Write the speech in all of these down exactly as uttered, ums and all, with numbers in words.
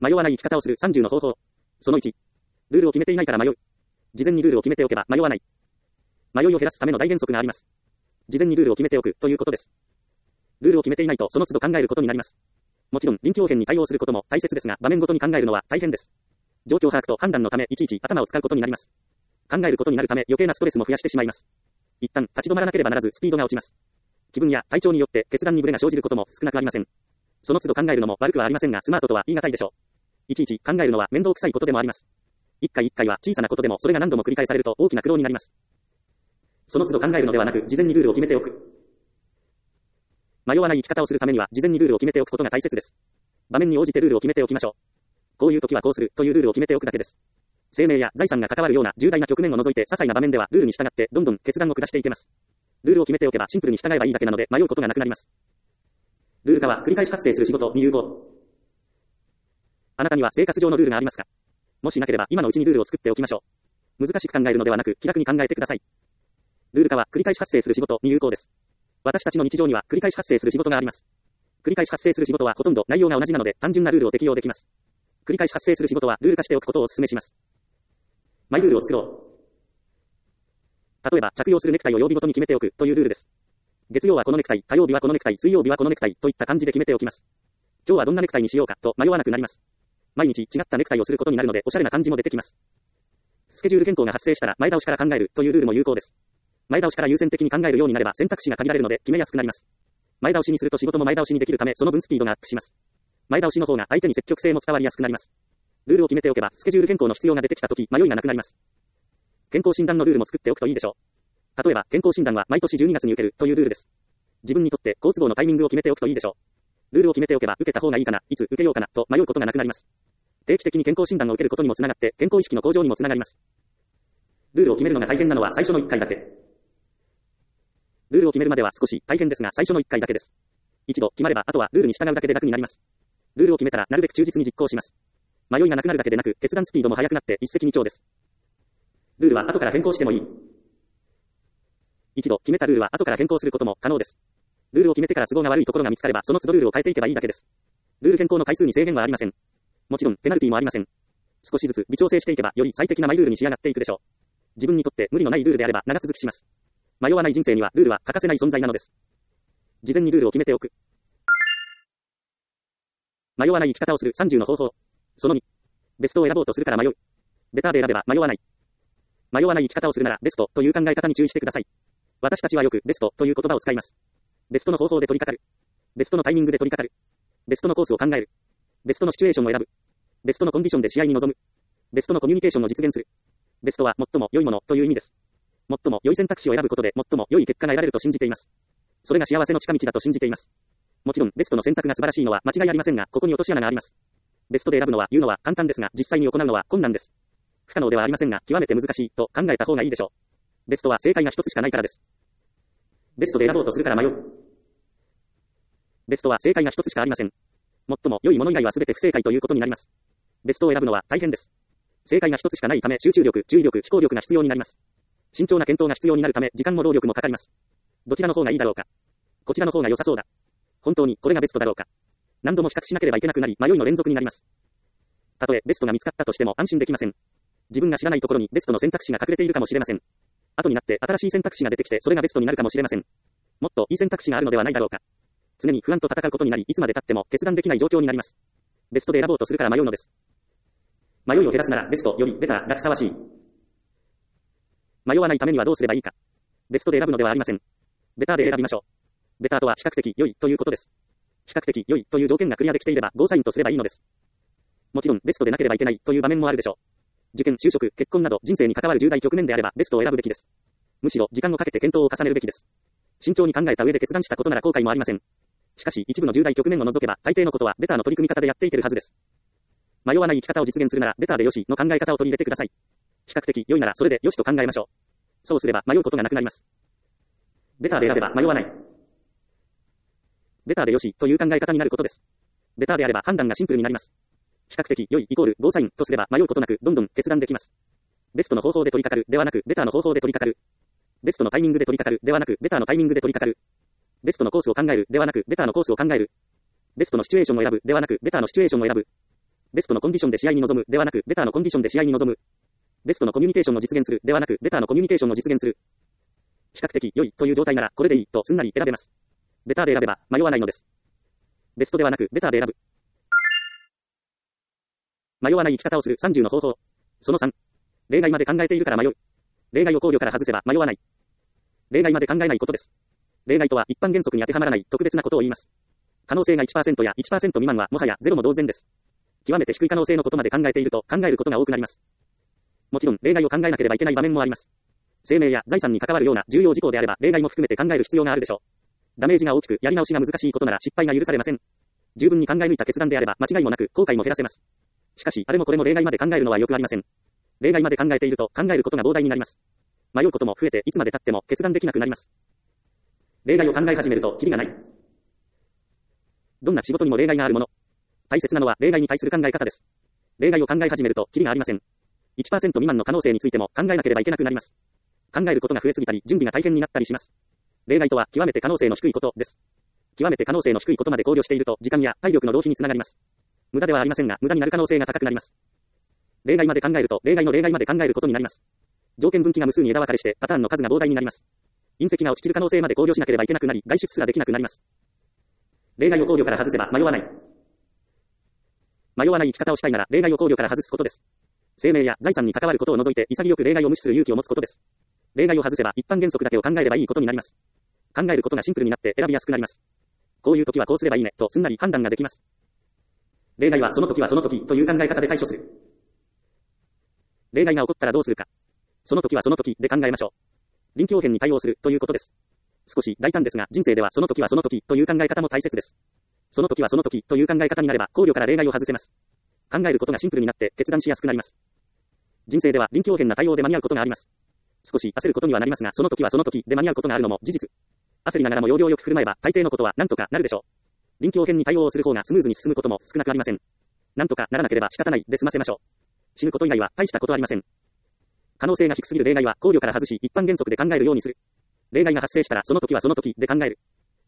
迷わない生き方をするさんじゅうの方法。そのいち。ルールを決めていないから迷う。事前にルールを決めておけば迷わない。迷いを減らすための大原則があります。事前にルールを決めておくということです。ルールを決めていないとその都度考えることになります。もちろん臨機応変に対応することも大切ですが、場面ごとに考えるのは大変です。状況把握と判断のためいちいち頭を使うことになります。考えることになるため余計なストレスも増やしてしまいます。一旦立ち止まらなければならずスピードが落ちます。気分や体調によって決断にブレが生じることも少なくありません。その都度考えるのも悪くはありませんが、スマートとは言い難いでしょう。いちいち考えるのは面倒くさいことでもあります。一回一回は小さなことでもそれが何度も繰り返されると大きな苦労になります。その都度考えるのではなく、事前にルールを決めておく。迷わない生き方をするためには事前にルールを決めておくことが大切です。場面に応じてルールを決めておきましょう。こういう時はこうするというルールを決めておくだけです。生命や財産が関わるような重大な局面を除いて些細な場面ではルールに従ってどんどん決断を下していけます。ルールを決めておけばシンプルに従えばいいだけなので迷うことがなくなります。ルール化は繰り返し発生する仕事に有効。あなたには生活上のルールがありますか？もしなければ今のうちにルールを作っておきましょう。難しく考えるのではなく気楽に考えてください。ルール化は繰り返し発生する仕事に有効です。私たちの日常には繰り返し発生する仕事があります。繰り返し発生する仕事はほとんど内容が同じなので単純なルールを適用できます。繰り返し発生する仕事はルール化しておくことをお勧めします。マイルールを作ろう。例えば着用するネクタイを曜日ごとに決めておくというルールです。月曜はこのネクタイ、火曜日はこのネクタイ、水曜日はこのネクタイといった感じで決めておきます。今日はどんなネクタイにしようかと迷わなくなります。毎日違ったネクタイをすることになるのでおしゃれな感じも出てきます。スケジュール変更が発生したら前倒しから考えるというルールも有効です。前倒しから優先的に考えるようになれば選択肢が限られるので決めやすくなります。前倒しにすると仕事も前倒しにできるためその分スピードがアップします。前倒しの方が相手に積極性も伝わりやすくなります。ルールを決めておけばスケジュール変更の必要が出てきたとき迷いがなくなります。健康診断のルールも作っておくといいでしょう。例えば健康診断は毎年じゅうにがつに受けるというルールです。自分にとって好都合のタイミングを決めておくといいでしょう。ルールを決めておけば受けた方がいいかな、いつ受けようかなと迷うことがなくなります。定期的に健康診断を受けることにもつながって健康意識の向上にもつながります。ルールを決めるのが大変なのは最初のいっかいだけ。ルールを決めるまでは少し大変ですが最初のいっかいだけです。一度決まればあとはルールに従うだけで楽になります。ルールを決めたらなるべく忠実に実行します。迷いがなくなるだけでなく決断スピードも速くなって一石二鳥です。ルールは後から変更してもいい。一度決めたルールは後から変更することも可能です。ルールを決めてから都合が悪いところが見つかればその都度ルールを変えていけばいいだけです。ルール変更の回数に制限はありません。もちろんペナルティもありません。少しずつ微調整していけばより最適なマイルールに仕上がっていくでしょう。自分にとって無理のないルールであれば長続きします。迷わない人生にはルールは欠かせない存在なのです。事前にルールを決めておく。迷わない生き方をするさんじゅうの方法。そのに。ベストを選ぼうとするから迷う。ベターで選べば迷わない。迷わない生き方をするならベストという考え方に注意してください。私たちはよくベストという言葉を使います。ベストの方法で取り掛かる。ベストのタイミングで取り掛かる。ベストのコースを考える。ベストのシチュエーションを選ぶ。ベストのコンディションで試合に臨む。ベストのコミュニケーションを実現する。ベストは最も良いものという意味です。最も良い選択肢を選ぶことで最も良い結果が得られると信じています。それが幸せの近道だと信じています。もちろんベストの選択が素晴らしいのは間違いありませんが、ここに落とし穴があります。ベストで選ぶのは言うのは簡単ですが、実際に行うのは困難です。不可能ではありませんが、極めて難しいと考えた方がいいでしょう。ベストは正解が一つしかないからです。ベストで選ぼうとするから迷う。ベストは正解が一つしかありません。最も良いもの以外は全て不正解ということになります。ベストを選ぶのは大変です。正解が一つしかないため集中力、注意力、思考力が必要になります。慎重な検討が必要になるため時間も労力もかかります。どちらの方がいいだろうか。こちらの方が良さそうだ。本当にこれがベストだろうか。何度も比較しなければいけなくなり迷いの連続になります。たとえベストが見つかったとしても安心できません。自分が知らないところにベストの選択肢が隠れているかもしれません。後になって新しい選択肢が出てきてそれがベストになるかもしれません。もっといい選択肢があるのではないだろうか。常に不安と戦うことになりいつまで経っても決断できない状況になります。ベストで選ぼうとするから迷うのです。迷いを減らすならベストよりベターがふさわしい。迷わないためにはどうすればいいか。ベストで選ぶのではありません。ベターで選びましょう。ベターとは比較的良いということです。比較的良いという条件がクリアできていればゴーサインとすればいいのです。もちろんベストでなければいけないという場面もあるでしょう。受験、就職、結婚など人生に関わる重大局面であればベストを選ぶべきです。むしろ時間をかけて検討を重ねるべきです。慎重に考えた上で決断したことなら後悔もありません。しかし一部の重大局面を除けば大抵のことはベターの取り組み方でやっていけるはずです。迷わない生き方を実現するならベターでよしの考え方を取り入れてください。比較的良いならそれでよしと考えましょう。そうすれば迷うことがなくなります。ベターで選べば迷わない。ベターでよしという考え方になることです。ベターであれば判断がシンプルになります。比較的良いイコールゴーサインとすれば迷うことなくどんどん決断できます。ベストの方法で取り掛かるではなくベターの方法で取り掛かる。ベストのタイミングで取り掛かるではなくベターのタイミングで取り掛かる。ベストのコースを考えるではなくベターのコースを考える。ベストのシチュエーションを選ぶではなくベターのシチュエーションを選ぶ。 ベストのコンディションで試合に臨むではなく、ベターのコンディションで試合に臨む。ベストのコミュニケーションを実現するではなく、ベターのコミュニケーションを実現する。比較的良いという状態なら、これでいいとすんなり選べます。ベターで選べば迷わないのです。ベストではなく、ベターで選ぶ。迷わない生き方をするさんじゅうの方法。そのさん。例外まで考えているから迷う。例外を考慮から外せば迷わない。例外まで考えないことです。例外とは一般原則に当てはまらない特別なことを言います。可能性が いちパーセント や いちパーセント 未満はもはやゼロも同然です。極めて低い可能性のことまで考えていると考えることが多くなります。もちろん例外を考えなければいけない場面もあります。生命や財産に関わるような重要事項であれば例外も含めて考える必要があるでしょう。ダメージが大きくやり直しが難しいことなら失敗が許されません。十分に考え抜いた決断であれば間違いもなく後悔も減らせます。しかしあれもこれも例外まで考えるのはよくありません。例外まで考えていると考えることが膨大になります。迷うことも増えていつまで経っても決断できなくなります。例外を考え始めるとキリがない。どんな仕事にも例外があるもの。大切なのは例外に対する考え方です。例外を考え始めるとキリがありません。いちパーセント 未満の可能性についても考えなければいけなくなります。考えることが増えすぎたり準備が大変になったりします。例外とは極めて可能性の低いことです。極めて可能性の低いことまで考慮していると時間や体力の浪費につながります。無駄ではありませんが無駄になる可能性が高くなります。例外まで考えると例外の例外まで考えることになります。条件分岐が無数に枝分かれしてパターンの数が膨大になります。隕石が落ちる可能性まで考慮しなければいけなくなり外出すらできなくなります。例外を考慮から外せば迷わない。迷わない生き方をしたいなら例外を考慮から外すことです。生命や財産に関わることを除いて潔く例外を無視する勇気を持つことです。例外を外せば一般原則だけを考えればいいことになります。考えることがシンプルになって選びやすくなります。こういう時はこうすればいいねとすんなり判断ができます。例外はその時はその時という考え方で対処する。例外が起こったらどうするか。その時はその時で考えましょう。臨機応変に対応するということです。少し大胆ですが人生ではその時はその時という考え方も大切です。その時はその時という考え方になれば考慮から例外を外せます。考えることがシンプルになって決断しやすくなります。人生では臨機応変な対応で間に合うことがあります。少し焦ることにはなりますがその時はその時で間に合うことがあるのも事実。焦りながらも要領よく振る舞えば大抵のことは何とかなるでしょう。臨機応変に対応をする方がスムーズに進むことも少なくありません。何とかならなければ仕方ないで済ませましょう。死ぬこと以外は大したことありません。可能性が低すぎる例外は考慮から外し一般原則で考えるようにする。例外が発生したらその時はその時で考える。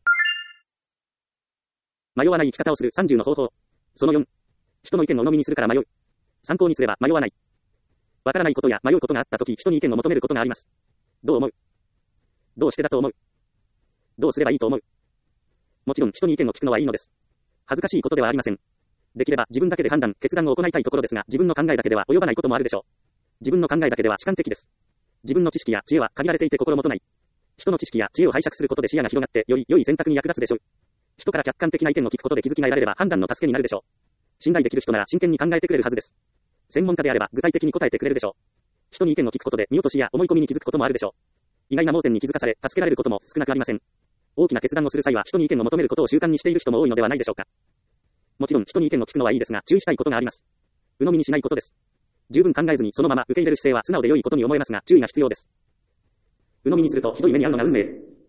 迷わない生き方をするさんじゅうの方法。そのよん。人の意見を鵜呑みにするから迷う。参考にすれば迷わない。わからないことや迷うことがあった時人に意見を求めることがあります。どう思う？どうしてだと思う？どうすればいいと思う？もちろん人に意見を聞くのはいいのです。恥ずかしいことではありません。できれば自分だけで判断、決断を行いたいところですが自分の考えだけでは及ばないこともあるでしょう。自分の考えだけでは主観的です。自分の知識や知恵は限られていて心もとない。人の知識や知恵を拝借することで視野が広がってより良い選択に役立つでしょう。人から客観的な意見を聞くことで気づきが得られれば判断の助けになるでしょう。信頼できる人なら真剣に考えてくれるはずです。専門家であれば具体的に答えてくれるでしょう。人に意見を聞くことで見落としや思い込みに気づくこともあるでしょう。意外な盲点に気づかされ助けられることも少なくありません。大きな決断をする際は人に意見を求めることを習慣にしている人も多いのではないでしょうか。もちろん人に意見を聞くのはいいですが注意したいことがあります。鵜呑みにしないことです。十分考えずにそのまま受け入れる姿勢は素直で良いことに思えますが注意が必要です。鵜呑みにするとひどい目に遭うのが運命。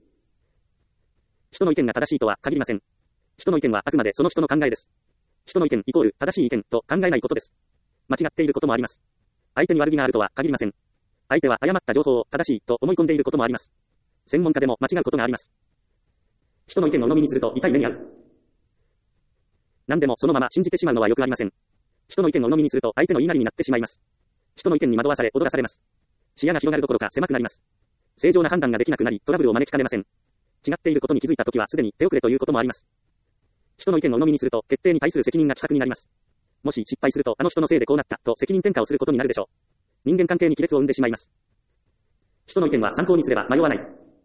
人の意見が正しいとは限りません。人の意見はあくまでその人の考えです。人の意見イコール正しい意見と考えないことです。間違っていることもあります。相手に悪気があるとは限りません。相手は誤った情報を正しいと思い込んでいることもあります。専門家でも間違うことがあります。人の意見を鵜呑みにすると痛い目に遭う。何でもそのまま信じてしまうのはよくありません。人の意見を鵜呑みにすると相手の言いなりになってしまいます。人の意見に惑わされ驚かされます。視野が広がるどころか狭くなります。正常な判断ができなくなりトラブルを招きかねません。違っていることに気づいたときはすでに手遅れということもあります。人の意見を鵜呑みにすると決定に対する責任が希薄になります。もし失敗するとあの人のせいでこうなったと責任転嫁をすることになるでしょう。人間関係に亀裂を生んでしまいます。人の意見は参考にすれば迷わない。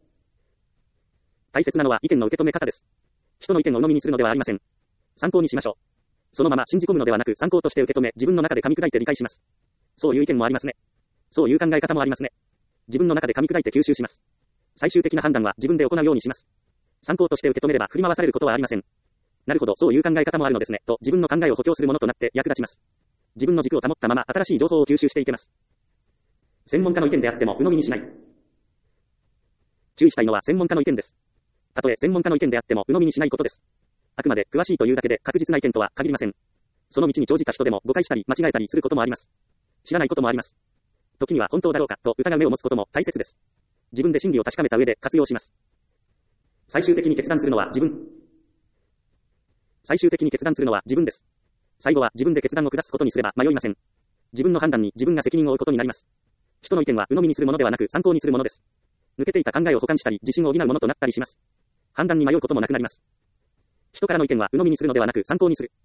大切なのは意見の受け止め方です。人の意見を鵜呑みにするのではありません。参考にしましょう。そのまま信じ込むのではなく参考として受け止め自分の中で噛み砕いて理解します。そういう意見もありますね。そういう考え方もありますね。自分の中で噛み砕いて吸収します。最終的な判断は自分で行うようにします。参考として受け止めれば振り回されることはありません。なるほど、そういう考え方もあるのですね、と自分の考えを補強するものとなって役立ちます。自分の軸を保ったまま新しい情報を吸収していけます。専門家の意見であっても鵜呑みにしない。注意したいのは専門家の意見です。たとえ専門家の意見であっても鵜呑みにしないことです。あくまで詳しいというだけで確実な意見とは限りません。その道に長じた人でも誤解したり間違えたりすることもあります。知らないこともあります。時には本当だろうかと疑う目を持つことも大切です。自分で真理を確かめた上で活用します。最終的に決断するのは自分。最終的に決断するのは自分です。 最後は自分で決断を下すことにすれば迷いません。自分の判断に自分が責任を負うことになります。人の意見は鵜呑みにするものではなく参考にするものです。抜けていた考えを補完したり、自信を補うものとなったりします。判断に迷うこともなくなります。人からの意見は鵜呑みにするのではなく参考にする。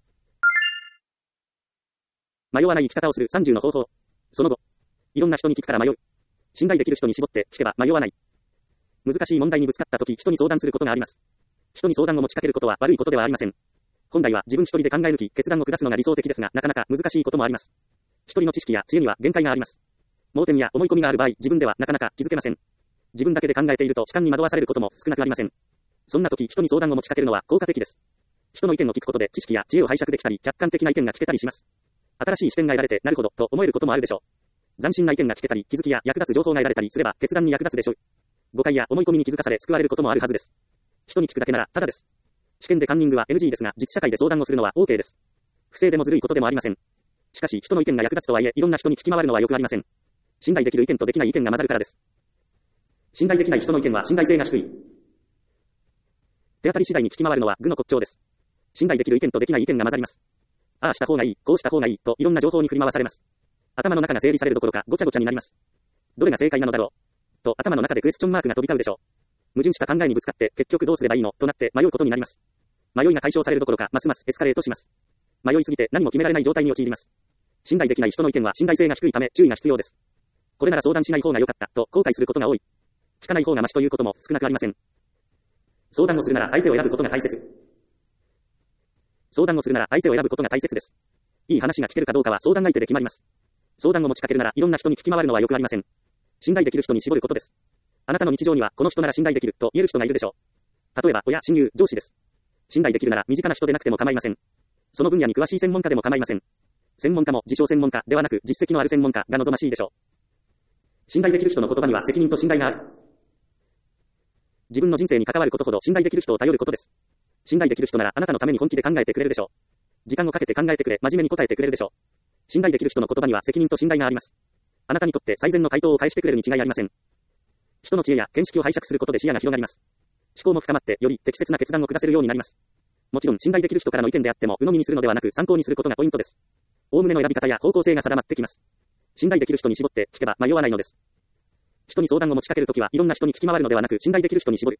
迷わない生き方をするさんじゅうの方法。その後、いろんな人に聞くから迷う。信頼できる人に絞って聞けば迷わない。難しい問題にぶつかったとき、人に相談することがあります。人に相談を持ちかけることは悪いことではありません。本来は自分一人で考え抜き、決断を下すのが理想的ですが、なかなか難しいこともあります。一人の知識や知恵には限界があります。盲点や思い込みがある場合、自分ではなかなか気づけません。自分だけで考えていると主観に惑わされることも少なくありません。そんな時、人に相談を持ちかけるのは効果的です。人の意見を聞くことで知識や知恵を拝借できたり、客観的な意見が聞けたりします。新しい視点が得られて、なるほど、と思えることもあるでしょう。斬新な意見が聞けたり、気づきや役立つ情報が得られたりすれば、決断に役立つでしょう。誤解や思い込みに気づかされ救われることもあるはずです。人に聞くだけなら、ただです。試験でカンニングは エヌジー ですが、実社会で相談をするのは オーケー です。不正でもずるいことでもありません。しかし、人の意見が役立つとはいえ、いろんな人に聞き回るのはよくありません。信頼できる意見とできない意見が混ざるからです。信頼できない人の意見は信頼性が低い。手当たり次第に聞き回るのは愚の骨頂です。信頼できる意見とできない意見が混ざります。ああした方がいい、こうした方がいい、といろんな情報に振り回されます。頭の中が整理されるどころかごちゃごちゃになります。どれが正解なのだろうと頭の中でクエスチョンマークが飛び交うでしょう。矛盾した考えにぶつかって結局どうすればいいのとなって迷うことになります。迷いが解消されるどころかますますエスカレートします。迷いすぎて何も決められない状態に陥ります。信頼できない人の意見は信頼性が低いため注意が必要です。これなら相談しない方が良かったと後悔することが多い。聞かない方がマシということも少なくありません。相談をするなら相手を選ぶことが大切。相談をするなら相手を選ぶことが大切です。いい話が聞けるかどうかは相談相手で決まります。相談を持ちかけるならいろんな人に聞き回るのはよくありません。信頼できる人に絞ることです。あなたの日常にはこの人なら信頼できると言える人がいるでしょう。例えば親、親友、上司です。信頼できるなら身近な人でなくても構いません。その分野に詳しい専門家でも構いません。専門家も自称専門家ではなく実績のある専門家が望ましいでしょう。信頼できる人の言葉には責任と信頼がある。自分の人生に関わることほど信頼できる人を頼ることです。信頼できる人ならあなたのために本気で考えてくれるでしょう。時間をかけて考えてくれ、真面目に答えてくれるでしょう。信頼できる人の言葉には責任と信頼があります。あなたにとって最善の回答を返してくれるに違いありません。人の知恵や見識を拝借することで視野が広がります。思考も深まってより適切な決断を下せるようになります。もちろん信頼できる人からの意見であっても鵜呑みにするのではなく参考にすることがポイントです。おおむねの選び方や方向性が定まってきます。信頼できる人に絞って聞けば迷わないのです。人に相談を持ちかけるときはいろんな人に聞き回るのではなく信頼できる人に絞る。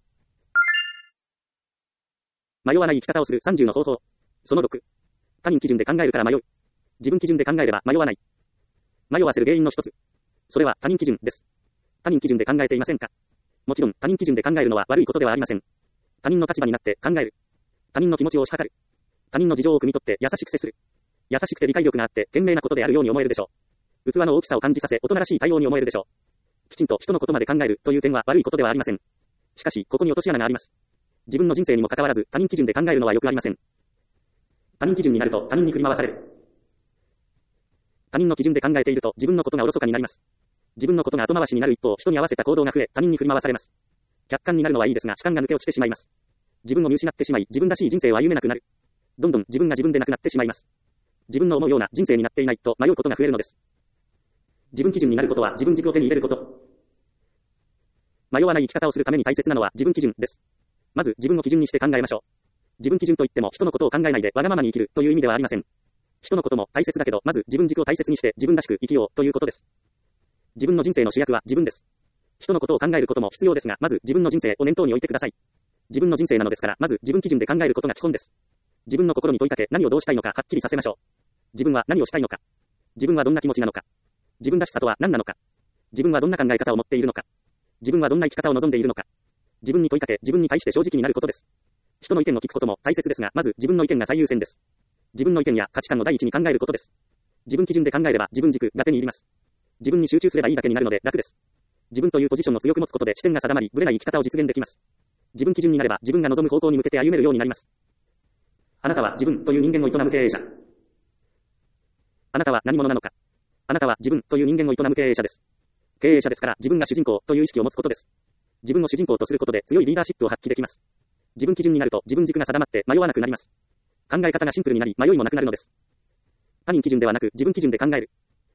迷わない生き方をするさんじゅうの方法。そのろく。他人基準で考えるから迷う。自分基準で考えれば迷わない。迷わせる原因の一つ。それは他人基準です。他人基準で考えていませんか？もちろん他人基準で考えるのは悪いことではありません。他人の立場になって考える。他人の気持ちを測る。他人の事情を汲み取って優しく接する。優しくて理解力があって賢明なことであるように思えるでしょう。器の大きさを感じさせ大人らしい対応に思えるでしょう。きちんと人のことまで考えるという点は悪いことではありません。しかしここに落とし穴があります。自分の人生にもかかわらず他人基準で考えるのはよくありません。他人基準になると他人に振り回される。他人の基準で考えていると自分のことがおろそかになります。自分のことが後回しになる一方、人に合わせた行動が増え、他人に振り回されます。客観になるのはいいですが、主観が抜け落ちてしまいます。自分を見失ってしまい、自分らしい人生を歩めなくなる。どんどん自分が自分でなくなってしまいます。自分の思うような人生になっていないと迷うことが増えるのです。自分基準になることは自分軸を手に入れること。迷わない生き方をするために大切なのは自分基準です。まず自分を基準にして考えましょう。自分基準といっても人のことを考えないでわがままに生きるという意味ではありません。人のことも大切だけど、まず自分軸を大切にして自分らしく生きようということです。自分の人生の主役は自分です。人のことを考えることも必要ですが、まず自分の人生を念頭に置いてください。自分の人生なのですから、まず自分基準で考えることが基本です。自分の心に問いかけ、何をどうしたいのかはっきりさせましょう。自分は何をしたいのか。自分はどんな気持ちなのか。自分らしさとは何なのか。自分はどんな考え方を持っているのか。自分はどんな生き方を望んでいるのか。自分に問いかけ、自分に対して正直になることです。人の意見を聞くことも大切ですが、まず自分の意見が最優先です。自分の意見や価値観を第一に考えることです。自分基準で考えれば自分軸が手に入ります。自分に集中すればいいだけになるので楽です。自分というポジションを強く持つことで視点が定まり、ぶれない生き方を実現できます。自分基準になれば自分が望む方向に向けて歩めるようになります。あなたは自分という人間を営む経営者。あなたは何者なのか。あなたは自分という人間を営む経営者です。経営者ですから自分が主人公という意識を持つことです。自分を主人公とすることで強いリーダーシップを発揮できます。自分基準になると自分軸が定まって迷わなくなります。考え方がシンプルになり迷いもなくなるのです。他人基準ではなく自分基準で考える。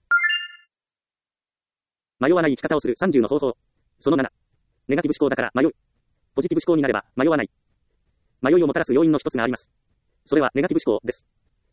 迷わない生き方をするさんじゅうの方法。そのなな。ネガティブ思考だから迷う。ポジティブ思考になれば迷わない。迷いをもたらす要因の一つがあります。それはネガティブ思考です。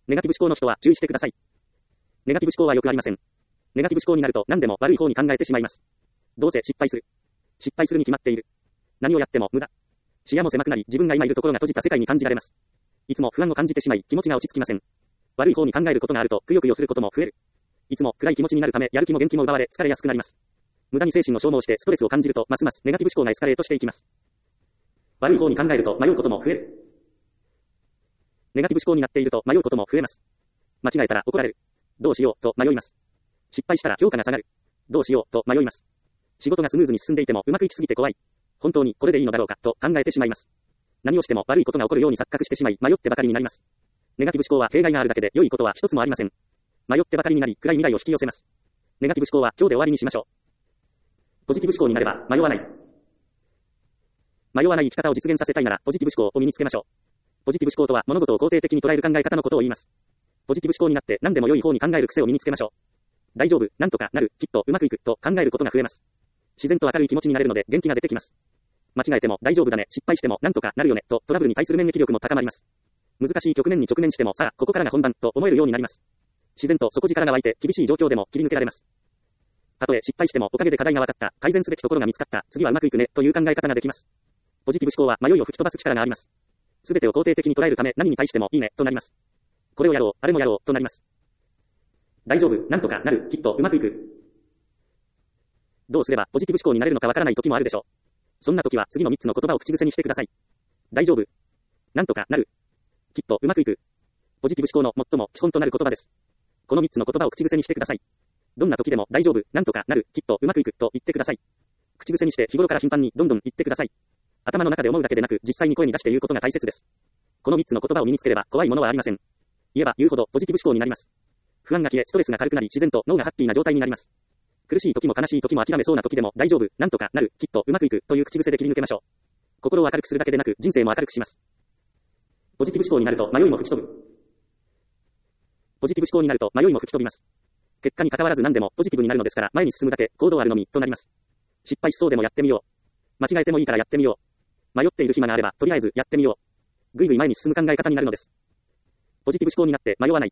ネガティブ思考の人は注意してください。ネガティブ思考はよくありません。ネガティブ思考になると何でも悪い方に考えてしまいます。どうせ失敗する。失敗するに決まっている。何をやっても無駄。視野も狭くなり、自分が今いるところが閉じた世界に感じられます。いつも不安を感じてしまい、気持ちが落ち着きません。悪い方に考えることがあると、くよくよすることも増える。いつも暗い気持ちになるため、やる気も元気も奪われ、疲れやすくなります。無駄に精神を消耗してストレスを感じると、ますますネガティブ思考がエスカレートしていきます。悪い方に考えると迷うことも増える。ネガティブ思考になっていると迷うことも増えます。間違えたら怒られる。どうしようと迷います。失敗したら評価が下がる。どうしようと迷います。仕事がスムーズに進んでいてもうまくいきすぎて怖い。本当にこれでいいのだろうかと考えてしまいます。何をしても悪いことが起こるように錯覚してしまい迷ってばかりになります。ネガティブ思考は弊害があるだけで良いことは一つもありません。迷ってばかりになり暗い未来を引き寄せます。ネガティブ思考は今日で終わりにしましょう。ポジティブ思考になれば迷わない。迷わない生き方を実現させたいならポジティブ思考を身につけましょう。ポジティブ思考とは物事を肯定的に捉える考え方のことを言います。ポジティブ思考になって何でも良い方に考える癖を身につけましょう。大丈夫、なんとかなる、きっとうまくいくと考えることが増えます。自然と明るい気持ちになれるので元気が出てきます。間違えても大丈夫だね、失敗してもなんとかなるよねとトラブルに対する免疫力も高まります。難しい局面に直面してもさあここからが本番と思えるようになります。自然と底力が湧いて厳しい状況でも切り抜けられます。たとえ失敗してもおかげで課題が分かった、改善すべきところが見つかった、次はうまくいくねという考え方ができます。ポジティブ思考は迷いを吹き飛ばす力があります。すべてを肯定的に捉えるため何に対してもいいねとなります。これをやろう、あれもやろうとなります。大丈夫、なんとかなる、きっとうまくいく。どうすればポジティブ思考になれるのかわからない時もあるでしょう。そんな時は次のみっつの言葉を口癖にしてください。大丈夫。なんとかなる。きっとうまくいく。ポジティブ思考の最も基本となる言葉です。このみっつの言葉を口癖にしてください。どんな時でも大丈夫、なんとかなる、きっとうまくいくと言ってください。口癖にして日頃から頻繁にどんどん言ってください。頭の中で思うだけでなく実際に声に出して言うことが大切です。このみっつの言葉を身につければ怖いものはありません。言えば言うほどポジティブ思考になります。不安が消え、ストレスが軽くなり自然と脳がハッピーな状態になります。苦しい時も悲しい時も諦めそうな時でも大丈夫、なんとかなる、きっとうまくいくという口癖で切り抜けましょう。心を明るくするだけでなく人生も明るくします。ポジティブ思考になると迷いも吹き飛ぶ。ポジティブ思考になると迷いも吹き飛びます。結果に関わらず何でもポジティブになるのですから前に進むだけ行動あるのみとなります。失敗しそうでもやってみよう。間違えてもいいからやってみよう。迷っている暇があればとりあえずやってみよう。ぐいぐい前に進む考え方になるのです。ポジティブ思考になって迷わない。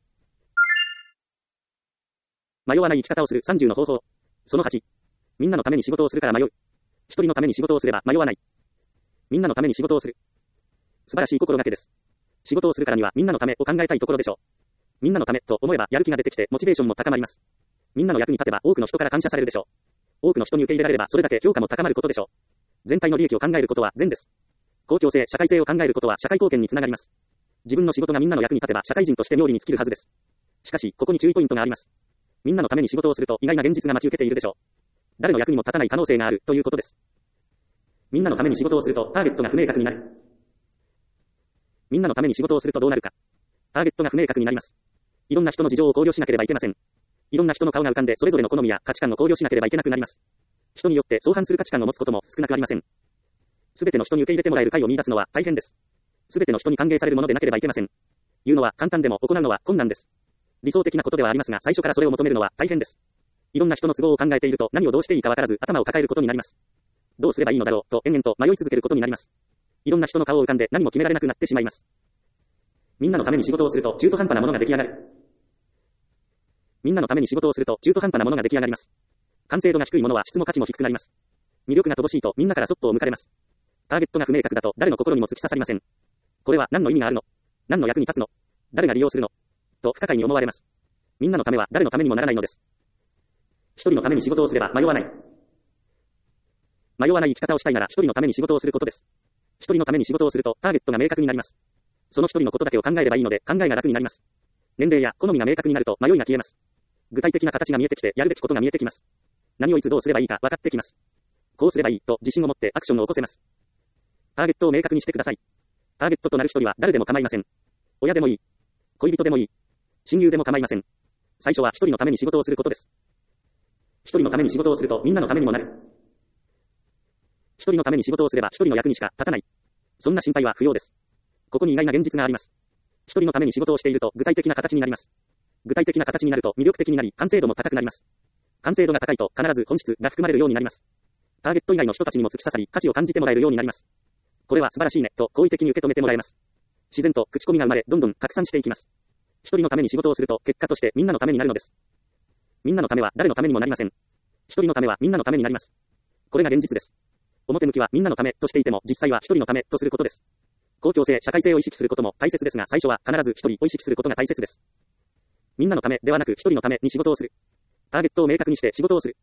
迷わない生き方をするさんじゅうの方法。そのはち。みんなのために仕事をするから迷う。一人のために仕事をすれば迷わない。みんなのために仕事をする。素晴らしい心がけです。仕事をするからにはみんなのためを考えたいところでしょう。みんなのためと思えばやる気が出てきてモチベーションも高まります。みんなの役に立てば多くの人から感謝されるでしょう。多くの人に受け入れられればそれだけ評価も高まることでしょう。全体の利益を考えることは善です。公共性、社会性を考えることは社会貢献につながります。自分の仕事がみんなの役に立てば社会人として妙利に尽きるはずです。しかし、ここに注意ポイントがあります。みんなのために仕事をすると意外な現実が待ち受けているでしょう。誰の役にも立たない可能性があるということです。みんなのために仕事をするとターゲットが不明確になる。みんなのために仕事をするとどうなるか。ターゲットが不明確になります。いろんな人の事情を考慮しなければいけません。いろんな人の顔が浮かんでそれぞれの好みや価値観を考慮しなければいけなくなります。人によって相反する価値観を持つことも少なくありません。すべての人に受け入れてもらえる解を見出すのは大変です。すべての人に歓迎されるものでなければいけません。言うのは簡単でも行うのは困難です。理想的なことではありますが最初からそれを求めるのは大変です。いろんな人の都合を考えていると何をどうしていいかわからず頭を抱えることになります。どうすればいいのだろうと延々と迷い続けることになります。いろんな人の顔を浮かんで何も決められなくなってしまいます。みんなのために仕事をすると中途半端なものが出来上がる。みんなのために仕事をすると中途半端なものが出来上がります。完成度が低いものは質も価値も低くなります。魅力が乏しいとみんなからそっと向かれます。ターゲットが不明確だと誰の心にも突き刺さりません。これは何の意味があるの？何の役に立つの？誰が利用するの？と不可解に思われます。みんなのためは誰のためにもならないのです。一人のために仕事をすれば迷わない。迷わない生き方をしたいなら一人のために仕事をすることです。一人のために仕事をするとターゲットが明確になります。その一人のことだけを考えればいいので考えが楽になります。年齢や好みが明確になると迷いが消えます。具体的な形が見えてきてやるべきことが見えてきます。何をいつどうすればいいか分かってきます。こうすればいいと自信を持ってアクションを起こせます。ターゲットを明確にしてください。ターゲットとなる一人は誰でも構いません。親でもいい。恋人でもいい。親友でも構いません。最初は一人のために仕事をすることです。一人のために仕事をするとみんなのためにもなる。一人のために仕事をすれば一人の役にしか立たない。そんな心配は不要です。ここに意外な現実があります。一人のために仕事をしていると具体的な形になります。具体的な形になると魅力的になり完成度も高くなります。完成度が高いと必ず本質が含まれるようになります。ターゲット以外の人たちにも突き刺さり価値を感じてもらえるようになります。これは素晴らしいねと好意的に受け止めてもらえます。自然と口コミが生まれどんどん拡散していきます。 一人のために仕事をすると、結果としてみんなのためになるのです。みんなのためは誰のためにもなりません。一人のためはみんなのためになります。これが現実です。表向きはみんなのためとしていても、実際は一人のためとすることです。公共性、社会性を意識することも大切ですが、最初は必ず一人を意識することが大切です。みんなのためではなく一人のために仕事をする。ターゲットを明確にして仕事をする。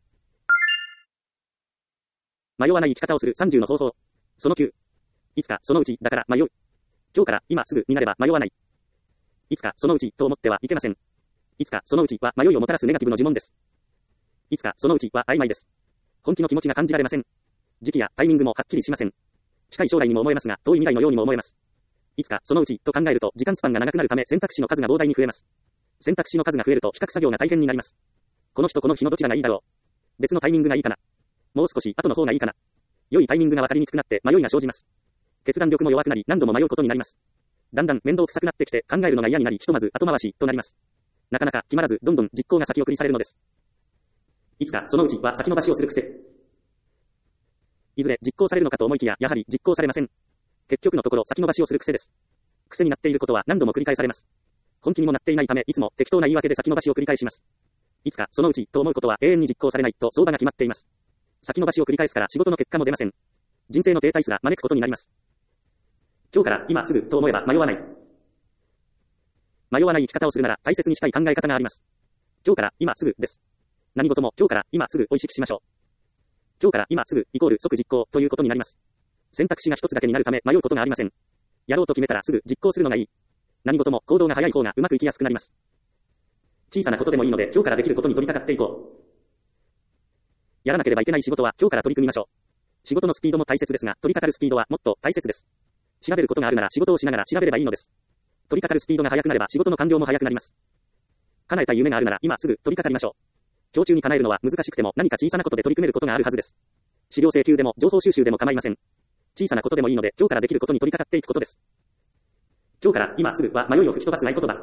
迷わない生き方をするさんじゅうの方法。そのきゅう。いつかそのうちだから迷う。今日から今すぐになれば迷わない。いつかそのうちと思ってはいけません。いつかそのうちは迷いをもたらすネガティブの呪文です。いつかそのうちは曖昧です。本気の気持ちが感じられません。時期やタイミングもはっきりしません。近い将来にも思えますが、遠い未来のようにも思えます。いつかそのうちと考えると時間スパンが長くなるため選択肢の数が膨大に増えます。選択肢の数が増えると比較作業が大変になります。この日とこの日のどちらがいいだろう。別のタイミングがいいかな。もう少し後の方がいいかな。良いタイミングが分かりにくくなって迷いが生じます。決断力も弱くなり何度も迷うことになります。だんだん面倒くさくなってきて考えるのが嫌になりひとまず後回しとなります。なかなか決まらずどんどん実行が先送りされるのです。いつかそのうちは先延ばしをする癖。いずれ実行されるのかと思いきややはり実行されません。結局のところ先延ばしをする癖です。癖になっていることは何度も繰り返されます。本気にもなっていないためいつも適当な言い訳で先延ばしを繰り返します。いつかそのうちと思うことは永遠に実行されないと相場が決まっています。先延ばしを繰り返すから仕事の結果も出ません。人生の停滞すら招くことになります。今日から今すぐと思えば迷わない。迷わない生き方をするなら大切にしたい考え方があります。今日から今すぐです。何事も今日から今すぐを意識しましょう。今日から今すぐイコール即実行ということになります。選択肢が一つだけになるため迷うことがありません。やろうと決めたらすぐ実行するのがいい。何事も行動が早い方がうまくいきやすくなります。小さなことでもいいので今日からできることに取り掛かっていこう。やらなければいけない仕事は今日から取り組みましょう。仕事のスピードも大切ですが、取り掛かるスピードはもっと大切です。調べることがあるなら仕事をしながら調べればいいのです。取り掛かるスピードが速くなれば仕事の完了も速くなります。叶えたい夢があるなら今すぐ取り掛かりましょう。今日中に叶えるのは難しくても何か小さなことで取り組めることがあるはずです。資料請求でも情報収集でも構いません。小さなことでもいいので今日からできることに取り掛かっていくことです。今日から今すぐは迷いを吹き飛ばす合言葉。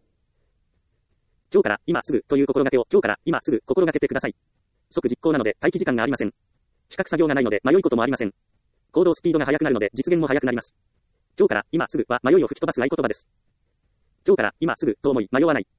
今日から今すぐという心がけを今日から今すぐ心がけてください。即実行なので待機時間がありません。比較作業がないので迷いこともありません。行動スピードが速くなるので実現も速くなります。今日から今すぐは迷いを吹き飛ばす合言葉です。今日から今すぐと思い迷わない。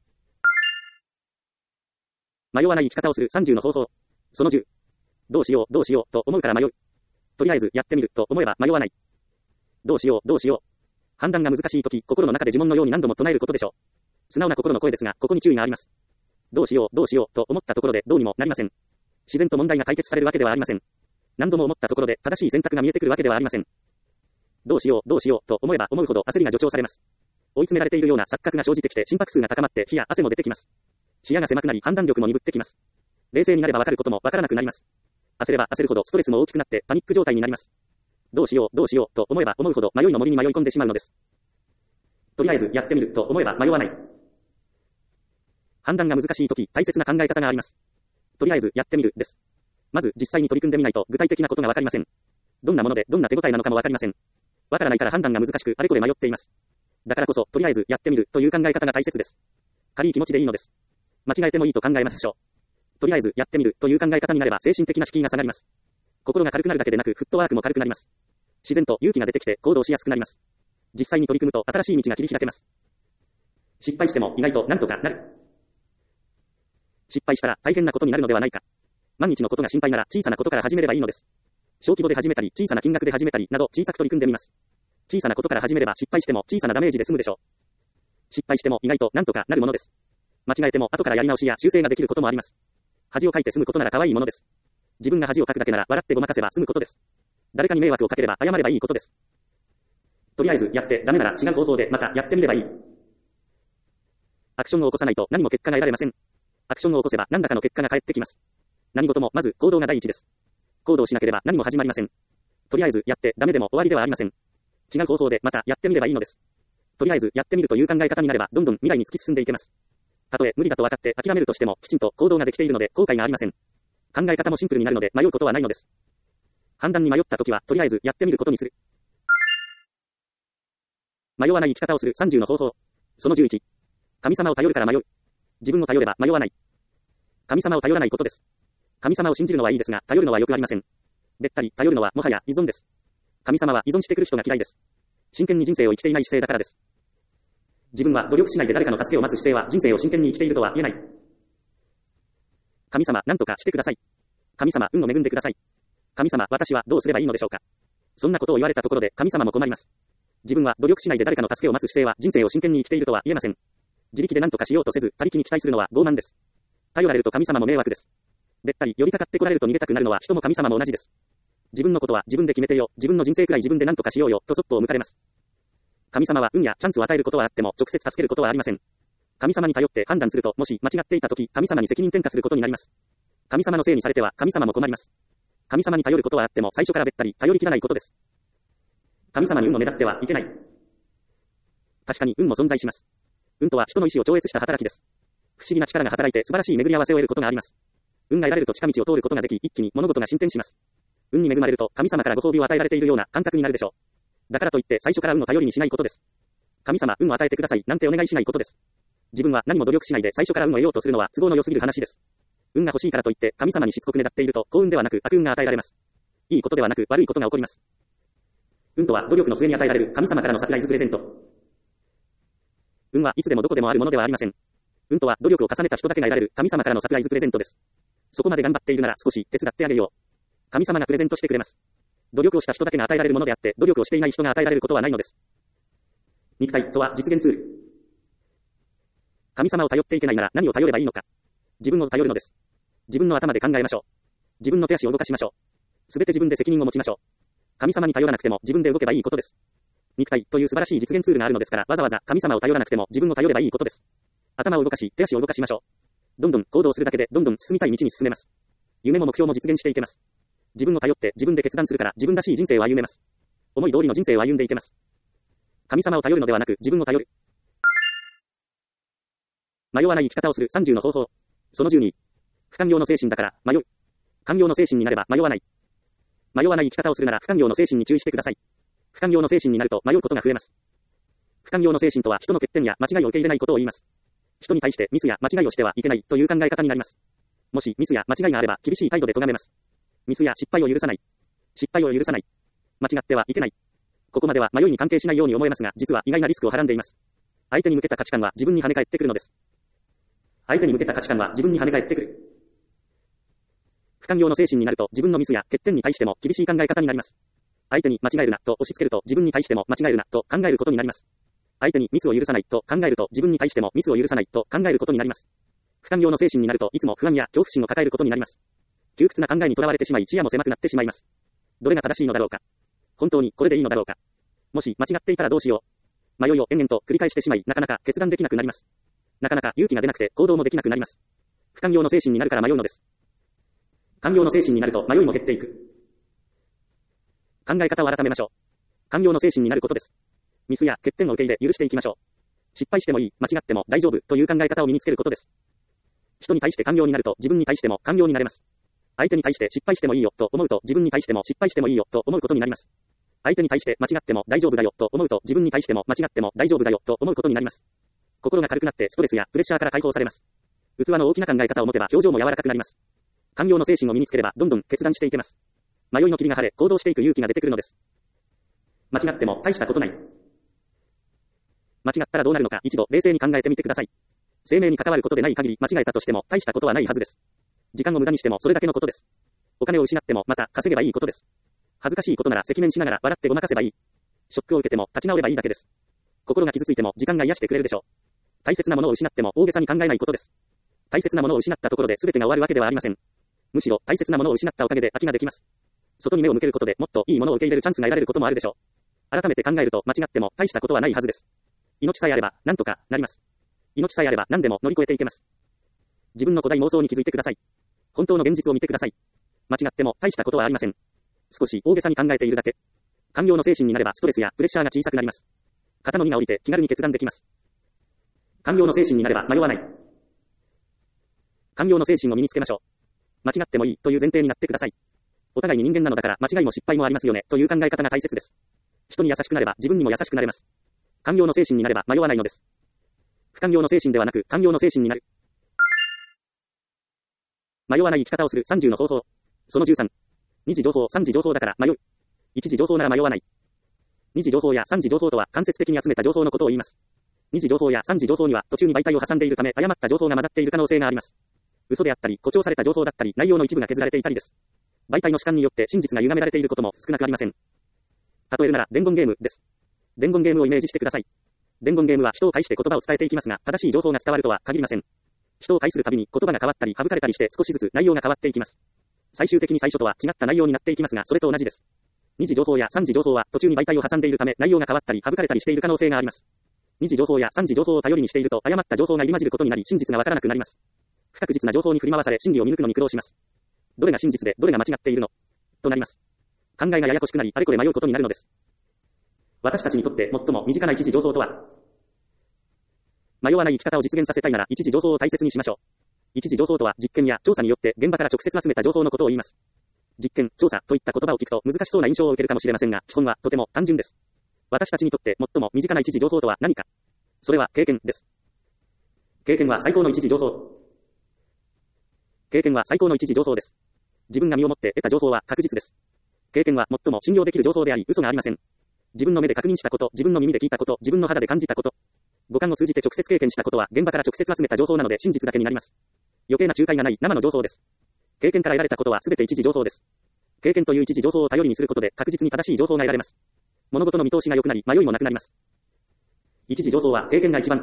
迷わない生き方をするさんじゅうの方法。そのじゅう。どうしようどうしようと思うから迷う。とりあえずやってみると思えば迷わない。どうしようどうしよう。判断が難しいとき、心の中で呪文のように何度も唱えることでしょう。素直な心の声ですが、ここに注意があります。どうしようどうしようと思ったところでどうにもなりません。自然と問題が解決されるわけではありません。何度も思ったところで正しい選択が見えてくるわけではありません。どうしようどうしようと思えば思うほど焦りが助長されます。追い詰められているような錯覚が生じてきて心拍数が高まって火や汗も出てきます。視野が狭くなり判断力も鈍ってきます。冷静になればわかることもわからなくなります。焦れば焦るほどストレスも大きくなってパニック状態になります。どうしようどうしようと思えば思うほど迷いの森に迷い込んでしまうのです。とりあえずやってみると思えば迷わない。判断が難しいとき大切な考え方があります。とりあえずやってみるです。まず実際に取り組んでみないと具体的なことがわかりません。どんなものでどんな手応えなのかもわかりません。わからないから判断が難しくあれこれ迷っています。だからこそとりあえずやってみるという考え方が大切です。軽い気持ちでいいのです。間違えてもいいと考えましょう。とりあえずやってみるという考え方になれば精神的な敷居が下がります。心が軽くなるだけでなくフットワークも軽くなります。自然と勇気が出てきて行動しやすくなります。実際に取り組むと新しい道が切り開けます。失敗しても意外となんとかなる。失敗したら大変なことになるのではないか。万日のことが心配なら小さなことから始めればいいのです。小規模で始めたり小さな金額で始めたりなど小さく取り組んでみます。小さなことから始めれば失敗しても小さなダメージで済むでしょう。失敗しても意外となんとかなるものです。間違えても後からやり直しや修正ができることもあります。恥をかいて済むことなら可愛いものです。自分が恥をかくだけなら笑ってごまかせば済むことです。誰かに迷惑をかければ謝ればいいことです。とりあえずやってダメなら違う方法でまたやってみればいい。アクションを起こさないと何も結果が得られません。アクションを起こせば何らかの結果が返ってきます。何事もまず行動が第一です。行動しなければ何も始まりません。とりあえずやってダメでも終わりではありません。違う方法でまたやってみればいいのです。とりあえずやってみるという考え方になればどんどん未来に突き進んでいけます。たとえ無理だと分かって諦めるとしてもきちんと行動ができているので後悔がありません。考え方もシンプルになるので迷うことはないのです。判断に迷ったときはとりあえずやってみることにする。迷わない生き方をするさんじゅうの方法。そのじゅういち。神様を頼るから迷う。自分を頼れば迷わない。神様を頼らないことです。神様を信じるのはいいですが、頼るのはよくありません。べったり頼るのはもはや依存です。神様は依存してくる人が嫌いです。真剣に人生を生きていない姿勢だからです。 自分は努力しないで誰かの助けを待つ姿勢は人生を真剣に生きているとは言えない。神様、何とかしてください。神様、運を恵んでください。神様、私はどうすればいいのでしょうか。そんなことを言われたところで神様も困ります。自分は努力しないで誰かの助けを待つ姿勢は人生を真剣に生きているとは言えません。自力で何とかしようとせず、他力に期待するのは傲慢です。頼られると神様も迷惑です。べったり寄りかかってこられると逃げたくなるのは人も神様も同じです。自分のことは自分で決めてよ、自分の人生くらい自分で何とかしようよ、とそっぽを向かれます。神様は運やチャンスを与えることはあっても直接助けることはありません。神様に頼って判断すると、もし間違っていたとき、神様に責任転嫁することになります。神様のせいにされては神様も困ります。神様に頼ることはあっても最初からべったり頼りきらないことです。神様に運を狙ってはいけない。確かに運も存在します。運とは人の意志を超越した働きです。不思議な力が働いて素晴らしい巡り合わせを得ることがあります。運が得られると近道を通ることができ、一気に物事が進展します。運に恵まれると神様からご褒美を与えられているような感覚になるでしょう。だからといって最初から運を頼りにしないことです。神様、運を与えてくださいなんてお願いしないことです。自分は何も努力しないで最初から運を得ようとするのは都合の良すぎる話です。運が欲しいからといって神様にしつこくねだっていると幸運ではなく悪運が与えられます。いいことではなく悪いことが起こります。運とは努力の末に与えられる神様からのサプライズプレゼント。運はいつでもどこでもあるものではありません。運とは努力を重ねた人だけが得られる神様からのサプライズプレゼントです。そこまで頑張っているなら少し手伝ってあげよう。神様がプレゼントしてくれます。努力をした人だけが与えられるものであって、努力をしていない人が与えられることはないのです。肉体とは実現ツール。神様を頼っていけないなら何を頼ればいいのか。自分を頼るのです。自分の頭で考えましょう。自分の手足を動かしましょう。すべて自分で責任を持ちましょう。神様に頼らなくても自分で動けばいいことです。肉体という素晴らしい実現ツールがあるのですから、わざわざ神様を頼らなくても自分を頼ればいいことです。頭を動かし、手足を動かしましょう。どんどん行動するだけでどんどん進みたい道に進めます。夢も目標も実現していけます。自分を頼って自分で決断するから自分らしい人生を歩めます。思い通りの人生を歩んでいけます。神様を頼るのではなく自分を頼る。迷わない生き方をするさんじゅうの方法。そのじゅうに。不寛容の精神だから迷う。寛容の精神になれば迷わない。迷わない生き方をするなら不寛容の精神に注意してください。不寛容の精神になると迷うことが増えます。不寛容の精神とは人の欠点や間違いを受け入れないことを言います。人に対してミスや間違いをしてはいけないという考え方になります。もしミスや間違いがあれば厳しい態度で咎めます。ミスや失敗を許さない。失敗を許さない。間違ってはいけない。ここまでは迷いに関係しないように思えますが、実は意外なリスクをはらんでいます。相手に向けた価値観は自分に跳ね返ってくるのです。相手に向けた価値観は自分に跳ね返ってくる。不寛容の精神になると自分のミスや欠点に対しても厳しい考え方になります。相手に間違えるなと押し付けると自分に対しても間違えるなと考えることになります。相手にミスを許さないと考えると自分に対してもミスを許さないと考えることになります。不寛容の精神になるといつも不安や恐怖心を抱えることになります。窮屈な考えにとらわれてしまい視野も狭くなってしまいます。どれが正しいのだろうか。本当にこれでいいのだろうか。もし間違っていたらどうしよう。迷いを延々と繰り返してしまいなかなか決断できなくなります。なかなか勇気が出なくて行動もできなくなります。不寛容の精神になるから迷うのです。寛容の精神になると迷いも減っていく。考え方を改めましょう。寛容の精神になることです。ミスや欠点を受け入れ許していきましょう。失敗してもいい、間違っても大丈夫という考え方を身につけることです。人に対して寛容になると自分に対しても寛容になれます。相手に対して失敗してもいいよと思うと自分に対しても失敗してもいいよと思うことになります。相手に対して間違っても大丈夫だよと思うと自分に対しても間違っても大丈夫だよと思うことになります。心が軽くなってストレスやプレッシャーから解放されます。器の大きな考え方を持てば表情も柔らかくなります。寛容の精神を身につければどんどん決断していけます。迷いの霧が晴れ行動していく勇気が出てくるのです。間違っても大したことない。間違ったらどうなるのか一度冷静に考えてみてください。生命に関わることでない限り間違えたとしても大したことはないはずです。時間を無駄にしてもそれだけのことです。お金を失ってもまた稼げばいいことです。恥ずかしいことなら赤面しながら笑ってごまかせばいい。ショックを受けても立ち直ればいいだけです。心が傷ついても時間が癒してくれるでしょう。大切なものを失っても大げさに考えないことです。大切なものを失ったところで全てが終わるわけではありません。むしろ大切なものを失ったおかげで空きができます。外に目を向けることでもっといいものを受け入れるチャンスが得られることもあるでしょう。改めて考えると間違っても大したことはないはずです。命さえあれば何とかなります。命さえあれば何でも乗り越えていけます。自分の古代妄想に気づいてください。本当の現実を見てください。間違っても大したことはありません。少し大げさに考えているだけ。寛容の精神になればストレスやプレッシャーが小さくなります。肩の荷が下りて気軽に決断できます。寛容の精神になれば迷わない。寛容の精神を身につけましょう。間違ってもいいという前提になってください。お互いに人間なのだから間違いも失敗もありますよねという考え方が大切です。人に優しくなれば自分にも優しくなれます。寛容の精神になれば迷わないのです。不寛容の精神ではなく寛容の精神になる。迷わない生き方をするさんじゅうの方法。そのじゅうさん。に次情報、さん次情報だから迷う。いち次情報なら迷わない。に次情報やさん次情報とは間接的に集めた情報のことを言います。 二次情報や三次情報には途中に媒体を挟んでいるため誤った情報が混ざっている可能性があります。嘘であったり、誇張された情報だったり、内容の一部が削られていたりです。媒体の主観によって真実が歪められていることも少なくありません。例えるなら伝言ゲームです。伝言ゲームをイメージしてください。伝言ゲームは人を介して言葉を伝えていきますが、正しい情報が伝わるとは限りません。人を介するたびに言葉が変わったり省かれたりして少しずつ内容が変わっていきます。最終的に最初とは違った内容になっていきますが、それと同じです。二次情報や三次情報は途中に媒体を挟んでいるため内容が変わったり省かれたりしている可能性があります。二次情報や三次情報を頼りにしていると誤った情報が入り混じることになり真実がわからなくなります。不確実な情報に振り回され真理を見抜くのに苦労します。どれが真実でどれが間違っているのとなります。考えがややこしくなりあれこれ迷うことになるのです。私たちにとって最も身近な一次情報とは、迷わない生き方を実現させたいなら一次情報を大切にしましょう。一次情報とは実験や調査によって現場から直接集めた情報のことを言います。実験、調査といった言葉を聞くと難しそうな印象を受けるかもしれませんが、基本はとても単純です。私たちにとって最も身近な一次情報とは何か。それは経験です。経験は最高の一次情報。経験は最高の一次情報です。自分が身をもって得た情報は確実です。経験は最も信用できる情報であり、嘘がありません。自分の目で確認したこと、自分の耳で聞いたこと、自分の肌で感じたこと、五感を通じて直接経験したことは現場から直接集めた情報なので真実だけになります。余計な仲介がない生の情報です。経験から得られたことは全て一次情報です。経験という一次情報を頼りにすることで確実に正しい情報が得られます。物事の見通しが良くなり迷いもなくなります。一次情報は経験が一番。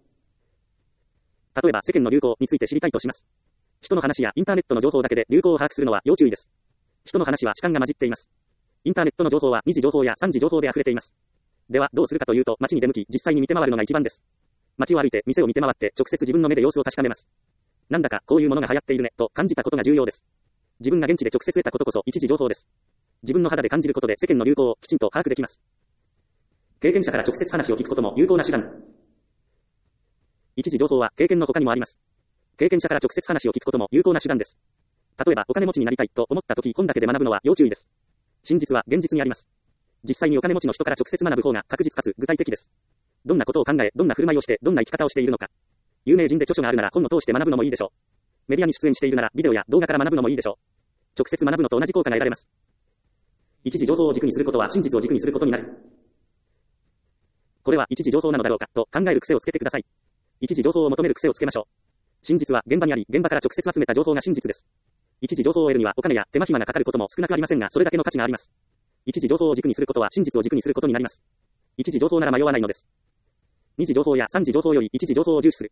例えば世間の流行について知りたいとします。人の話やインターネットの情報だけで流行を把握するのは要注意です。人の話は主観が混じっています。インターネットの情報は二次情報や三次情報で溢れています。ではどうするかというと街に出向き実際に見て回るのが一番です。街を歩いて店を見て回って直接自分の目で様子を確かめます。なんだかこういうものが流行っているねと感じたことが重要です。自分が現地で直接得たことこそ一次情報です。自分の肌で感じることで世間の流行をきちんと把握できます。経験者から直接話を聞くことも有効な手段。一次情報は経験の他にもあります。経験者から直接話を聞くことも有効な手段です。例えばお金持ちになりたいと思った時本だけで学ぶのは要注意です。真実は現実にあります。実際にお金持ちの人から直接学ぶ方が確実かつ具体的です。どんなことを考え、どんな振る舞いをして、どんな生き方をしているのか。有名人で著書があるなら本を通して学ぶのもいいでしょう。メディアに出演しているならビデオや動画から学ぶのもいいでしょう。直接学ぶのと同じ効果が得られます。一次情報を軸にすることは真実を軸にすることになる。これは一次情報なのだろうかと考える癖をつけてください。一次情報を求める癖をつけましょう。真実は現場にあり、現場から直接集めた情報が真実です。一次情報を得るにはお金や手間暇がかかることも少なくありませんが、それだけの価値があります。一次情報を軸にすることは真実を軸にすることになります。一次情報なら迷わないのです。二次情報や三次情報より一次情報を重視する。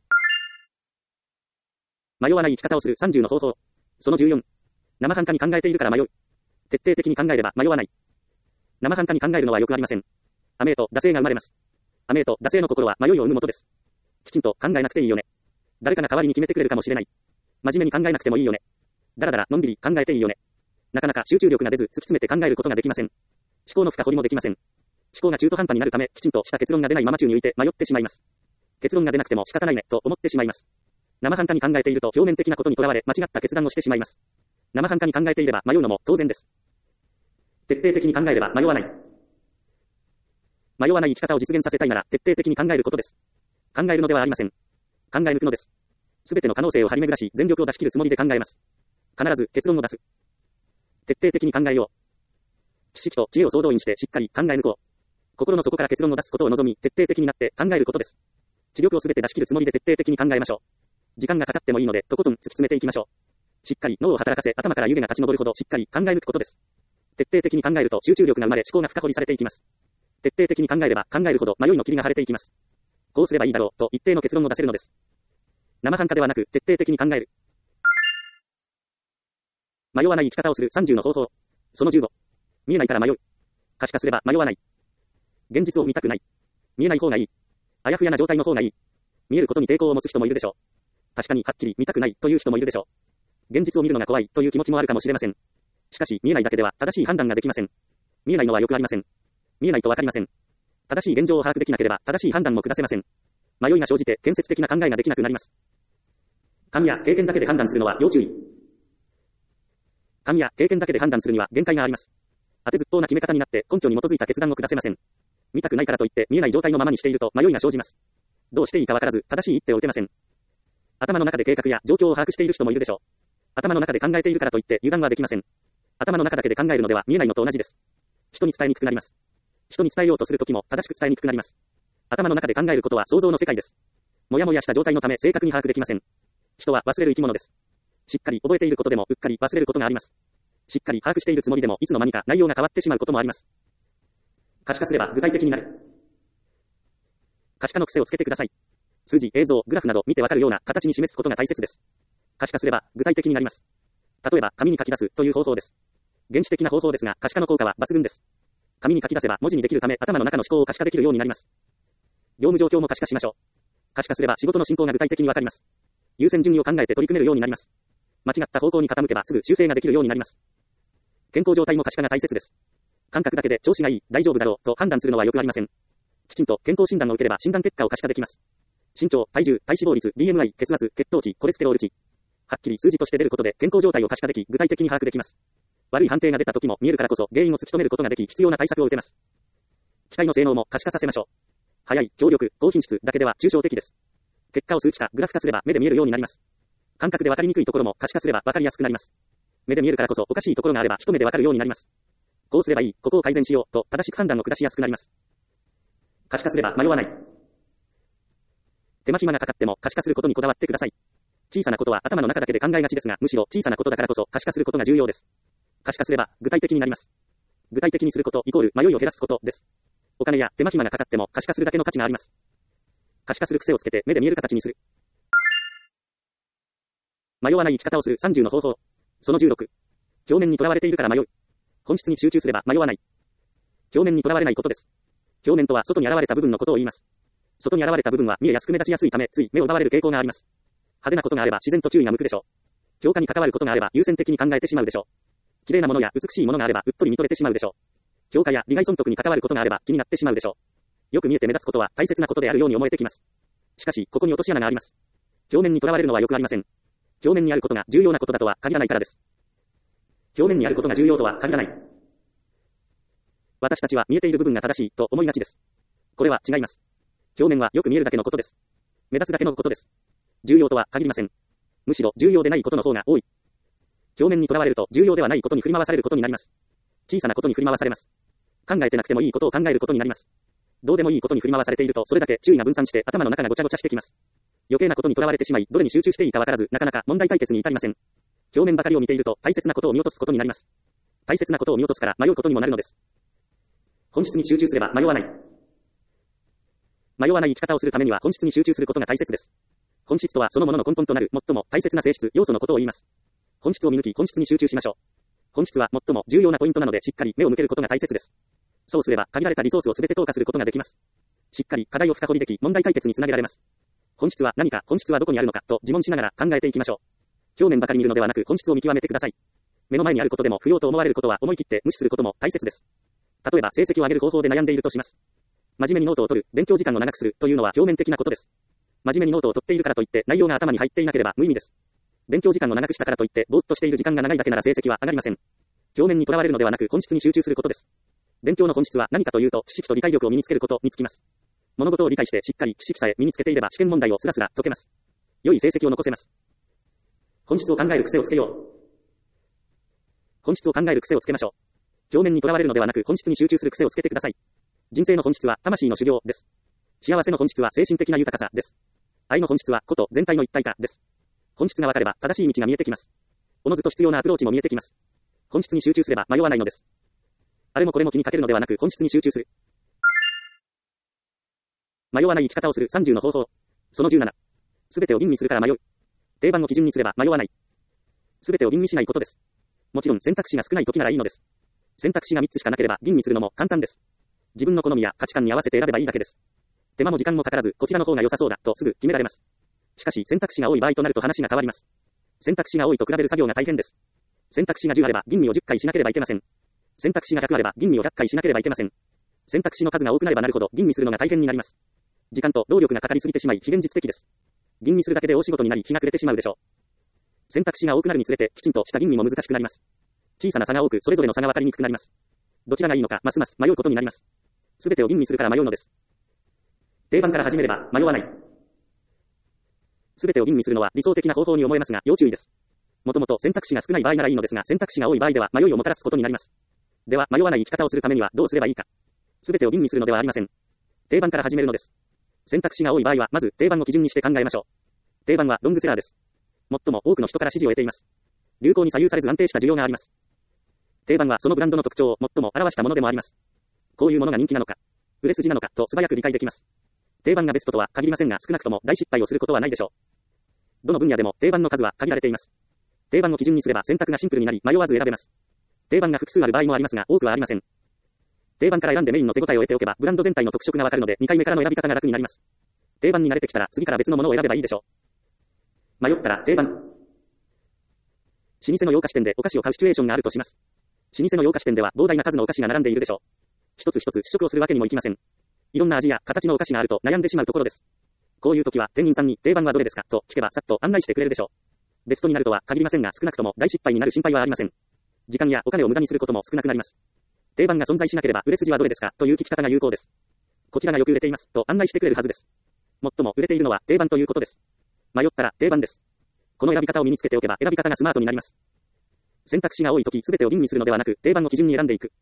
迷わない生き方をするさんじゅうの方法。そのじゅうよん。生半可に考えているから迷う。徹底的に考えれば迷わない。生半可に考えるのはよくありません。雨へと惰性が生まれます。雨へと惰性の心は迷いを生むもとです。きちんと考えなくていいよね。誰かが代わりに決めてくれるかもしれない。真面目に考えなくてもいいよね。だらだらのんびり考えていいよね。なかなか集中力が出ず突き詰めて考えることができません。思考の深掘りもできません。思考が中途半端になるためきちんとした結論が出ないまま宙に浮いて迷ってしまいます。結論が出なくても仕方ないねと思ってしまいます。生半可に考えていると表面的なことにとらわれ間違った決断をしてしまいます。生半可に考えていれば迷うのも当然です。徹底的に考えれば迷わない。迷わない生き方を実現させたいなら徹底的に考えることです。考えるのではありません。考え抜くのです。すべての可能性を張り巡らし全力を出し切るつもりで考えます。必ず結論を出す。徹底的に考えよう。知識と知恵を総動員してしっかり考え抜こう。心の底から結論を出すことを望み徹底的になって考えることです。知力をすべて出し切るつもりで徹底的に考えましょう。時間がかかってもいいのでとことん突き詰めていきましょう。しっかり脳を働かせ頭から湯気が立ち上るほどしっかり考え抜くことです。徹底的に考えると集中力が生まれ思考が深掘りされていきます。徹底的に考えれば考えるほど迷いの霧が晴れていきます。こうすればいいだろうと一定の結論を出せるのです。生半可ではなく徹底的に考える。迷わない生き方をするさんじゅうの方法。そのじゅうご。見えないから迷う。可視化すれば迷わない。現実を見たくない。見えない方がいい。あやふやな状態の方がいい。見えることに抵抗を持つ人もいるでしょう。確かにはっきり見たくないという人もいるでしょう。現実を見るのが怖いという気持ちもあるかもしれません。しかし見えないだけでは正しい判断ができません。見えないのはよくありません。見えないとわかりません。正しい現状を把握できなければ正しい判断も下せません。迷いが生じて建設的な考えができなくなります。勘や経験だけで判断するのは要注意。勘や経験だけで判断するには限界があります。当てずっぽうな決め方になって根拠に基づいた決断を下せません。見たくないからといって見えない状態のままにしていると迷いが生じます。どうしていいかわからず正しい一手を打てません。頭の中で計画や状況を把握している人もいるでしょう。頭の中で考えているからといって油断はできません。頭の中だけで考えるのでは見えないのと同じです。人に伝えにくくなります。人に伝えようとするときも正しく伝えにくくなります。 頭の中で考えることは想像の世界です。もやもやした状態のため正確に把握できません。人は忘れる生き物です。しっかり覚えていることでもうっかり忘れることがあります。しっかり把握しているつもりでもいつの間にか内容が変わってしまうこともあります。可視化すれば具体的になる。可視化の癖をつけてください。数字、映像、グラフなど見てわかるような形に示すことが大切です。可視化すれば具体的になります。例えば紙に書き出すという方法です。原始的な方法ですが可視化の効果は抜群です。紙に書き出せば文字にできるため頭の中の思考を可視化できるようになります。業務状況も可視化しましょう。可視化すれば仕事の進行が具体的にわかります。優先順位を考えて取り組めるようになります。間違った方向に傾けばすぐ修正ができるようになります。健康状態も可視化が大切です。感覚だけで調子がいい、大丈夫だろうと判断するのはよくありません。きちんと健康診断を受ければ診断結果を可視化できます。身長、体重、体脂肪率、ビーエムアイ、血圧、血糖値、コレステロール値。はっきり数字として出ることで健康状態を可視化でき、具体的に把握できます。悪い判定が出た時も見えるからこそ原因を突き止めることができ、必要な対策を打てます。機械の性能も可視化させましょう。速い、強力、高品質だけでは抽象的です。結果を数値化、グラフ化すれば目で見えるようになります。感覚で分かりにくいところも可視化すれば分かりやすくなります。目で見えるからこそおかしいところがあれば一目で分かるようになります。こうすればいい、ここを改善しようと正しく判断を下しやすくなります。可視化すれば迷わない。手間暇がかかっても可視化することにこだわってください。小さなことは頭の中だけで考えがちですが、むしろ小さなことだからこそ可視化することが重要です。可視化すれば具体的になります。具体的にすることイコール迷いを減らすことです。お金や手間暇がかかっても可視化するだけの価値があります。可視化する癖をつけて目で見える形にする。迷わない生き方をするさんじゅうの方法。そのじゅうろく。表面にとらわれているから迷う。本質に集中すれば迷わない。表面にとらわれないことです。表面とは外に現れた部分のことを言います。外に現れた部分は見えやすく目立ちやすいため、つい目を奪われる傾向があります。派手なことがあれば自然と注意が向くでしょう。評価に関わることがあれば優先的に考えてしまうでしょう。綺麗なものや美しいものがあればうっとり見とれてしまうでしょう。評価や利害損得に関わることがあれば気になってしまうでしょう。よく見えて目立つことは大切なことであるように思えてきます。しかし、ここに落とし穴があります。表面にとらわれるのはよくありません。表面にあることが重要なことだとは限らないからです。表面にあることが重要とは限らない。私たちは見えている部分が正しいと思いがちです。これは違います。表面はよく見えるだけのことです。目立つだけのことです。重要とは限りません。むしろ重要でないことの方が多い。表面にとらわれると重要ではないことに振り回されることになります。小さなことに振り回されます。考えてなくてもいいことを考えることになります。どうでもいいことに振り回されているとそれだけ注意が分散して頭の中がごちゃごちゃしてきます。余計なことにとらわれてしまい、どれに集中していいかわからず、なかなか問題解決に至りません。表面ばかりを見ていると大切なことを見落とすことになります。大切なことを見落とすから迷うことにもなるのです。本質に集中すれば迷わない。迷わない生き方をするためには本質に集中することが大切です。本質とはそのものの根本となる最も大切な性質、要素のことを言います。本質を見抜き本質に集中しましょう。本質は最も重要なポイントなのでしっかり目を向けることが大切です。そうすれば限られたリソースをすべて投下することができます。しっかり課題を深掘りでき問題解決につなげられます。本質は何か、本質はどこにあるのかと自問しながら考えていきましょう。表面ばかり見るのではなく本質を見極めてください。目の前にあることでも不要と思われることは思い切って無視することも大切です。例えば成績を上げる方法で悩んでいるとします。真面目にノートを取る、勉強時間を長くするというのは表面的なことです。真面目にノートを取っているからといって内容が頭に入っていなければ無意味です。勉強時間を長くしたからといってぼーっとしている時間が長いだけなら成績は上がりません。表面にとらわれるのではなく本質に集中することです。勉強の本質は何かというと知識と理解力を身につけることにつきます。物事を理解してしっかり知識さえ身につけていれば試験問題をスラスラ解けます。良い成績を残せます。本質を考える癖をつけよう。本質を考える癖をつけましょう。表面にとらわれるのではなく本質に集中する癖をつけてください。人生の本質は魂の修行です。幸せの本質は精神的な豊かさです。愛の本質はこと全体の一体化です。本質が分かれば正しい道が見えてきます。おのずと必要なアプローチも見えてきます。本質に集中すれば迷わないのです。あれもこれも気にかけるのではなく本質に集中する。迷わない生き方をするさんじゅうの方法。そのじゅうなな。すべてを吟味するから迷う。定番を基準にすれば迷わない。すべてを吟味しないことです。もちろん選択肢が少ない時ならいいのです。選択肢がみっつしかなければ吟味するのも簡単です。自分の好みや価値観に合わせて選べばいいだけです。手間も時間もかからずこちらの方が良さそうだとすぐ決められます。しかし選択肢が多い場合となると話が変わります。選択肢が多いと比べる作業が大変です。選択肢がじゅうあれば吟味をじゅっかいしなければいけません。選択肢がひゃくあれば吟味をひゃっかいしなければいけません。選択肢の数が多くなればなるほど吟味するのが大変になります。時間と労力がかかりすぎてしまい非現実的です。吟味するだけで大仕事になり日が暮れてしまうでしょう。選択肢が多くなるにつれてきちんとした吟味も難しくなります。小さな差が多くそれぞれの差が分かりにくくなります。どちらがいいのかますます迷うことになります。すべてを吟味するから迷うのです。定番から始めれば迷わない。すべてを吟味するのは理想的な方法に思えますが要注意です。もともと選択肢が少ない場合ならいいのですが選択肢が多い場合では迷いをもたらすことになります。では迷わない生き方をするためにはどうすればいいか。すべてを吟味するのではありません。 定番から始めるのです。選択肢が多い場合は、まず定番を基準にして考えましょう。定番はロングセラーです。最も多くの人から支持を得ています。流行に左右されず安定した需要があります。定番はそのブランドの特徴を最も表したものでもあります。こういうものが人気なのか、売れ筋なのかと素早く理解できます。定番がベストとは限りませんが、少なくとも大失敗をすることはないでしょう。どの分野でも定番の数は限られています。定番を基準にすれば選択がシンプルになり、迷わず選べます。定番が複数ある場合もありますが、多くはありません。定番から選んでメインの手応えを得ておけば、ブランド全体の特色がわかるので、にかいめからの選び方が楽になります。定番に慣れてきたら、次から別のものを選べばいいでしょう。迷ったら定番。老舗の洋菓子店でお菓子を買うシチュエーションがあるとします。老舗の洋菓子店では膨大な数のお菓子が並んでいるでしょう。一つ一つ試食をするわけにもいきません。いろんな味や形のお菓子があると悩んでしまうところです。こういう時は店員さんに定番はどれですかと聞けばさっと案内してくれるでしょう。ベストになるとは限りませんが、少なくとも大失敗になる心配はありません。時間やお金を無駄にすることも少なくなります。定番が存在しなければ売れ筋はどれですかという聞き方が有効です。こちらがよく売れていますと案内してくれるはずです。最も売れているのは定番ということです。迷ったら定番です。この選び方を身につけておけば選び方がスマートになります。選択肢が多いとき全てを吟味するのではなく、定番を基準に選んでいく。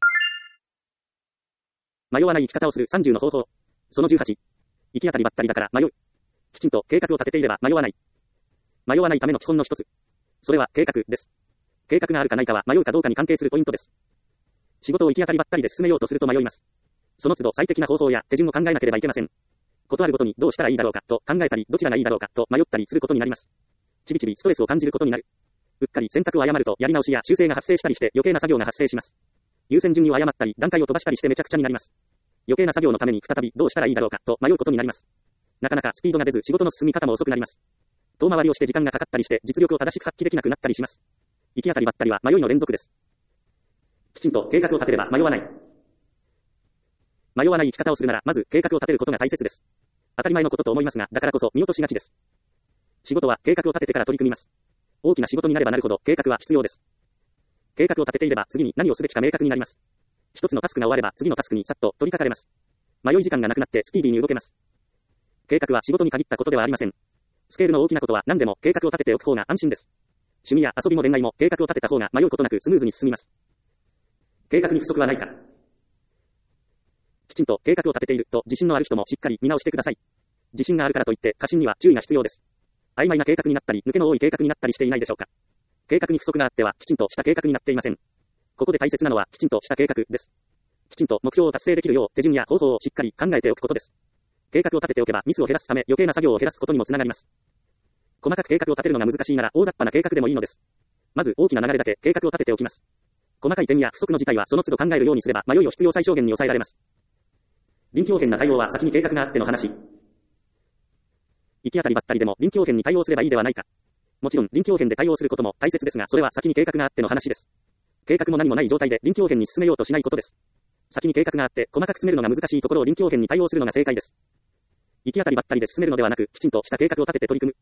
迷わない生き方をするさんじゅうの方法。そのじゅうはち。行き当たりばったりだから迷う。きちんと計画を立てていれば迷わない。迷わないための基本の一つ。それは計画です。計画があるかないかは迷うかどうかに関係するポイントです。仕事を行き当たりばったりで進めようとすると迷います。その都度最適な方法や手順を考えなければいけません。ことあるごとにどうしたらいいだろうかと考えたり、どちらがいいだろうかと迷ったりすることになります。ちびちびストレスを感じることになる。うっかり選択を誤るとやり直しや修正が発生したりして余計な作業が発生します。優先順位を誤ったり段階を飛ばしたりしてめちゃくちゃになります。余計な作業のために再びどうしたらいいだろうかと迷うことになります。なかなかスピードが出ず仕事の進み方も遅くなります。遠回りをして時間がかかったりして実力を正しく発揮できなくなったりします。行き当たりばったりは迷いの連続です。きちんと計画を立てれば迷わない。迷わない生き方をするならまず計画を立てることが大切です。当たり前のことと思いますが、だからこそ見落としがちです。仕事は計画を立ててから取り組みます。大きな仕事になればなるほど計画は必要です。計画を立てていれば次に何をすべきか明確になります。一つのタスクが終われば次のタスクにさっと取り掛かれます。迷い時間がなくなってスピーディーに動けます。計画は仕事に限ったことではありません。スケールの大きなことは何でも計画を立てておく方が安心です。趣味や遊びも恋愛も計画を立てた方が迷うことなくスムーズに進みます。計画に不足はないか。きちんと計画を立てていると自信のある人もしっかり見直してください。自信があるからといって過信には注意が必要です。曖昧な計画になったり抜けの多い計画になったりしていないでしょうか。計画に不足があってはきちんとした計画になっていません。ここで大切なのはきちんとした計画です。きちんと目標を達成できるよう手順や方法をしっかり考えておくことです。計画を立てておけばミスを減らすため余計な作業を減らすことにもつながります。細かく計画を立てるのが難しいなら大雑把な計画でもいいのです。まず大きな流れだけ計画を立てておきます。細かい点や不足の事態はその都度考えるようにすれば迷いを必要最小限に抑えられます。臨機応変な対応は先に計画があっての話。行き当たりばったりでも臨機応変に対応すればいいではないか。もちろん臨機応変で対応することも大切ですが、それは先に計画があっての話です。計画も何もない状態で臨機応変に進めようとしないことです。先に計画があって細かく詰めるのが難しいところを臨機応変に対応するのが正解です。行き当たりばったりで進めるのではなく、きちんとした計画を立てて取り組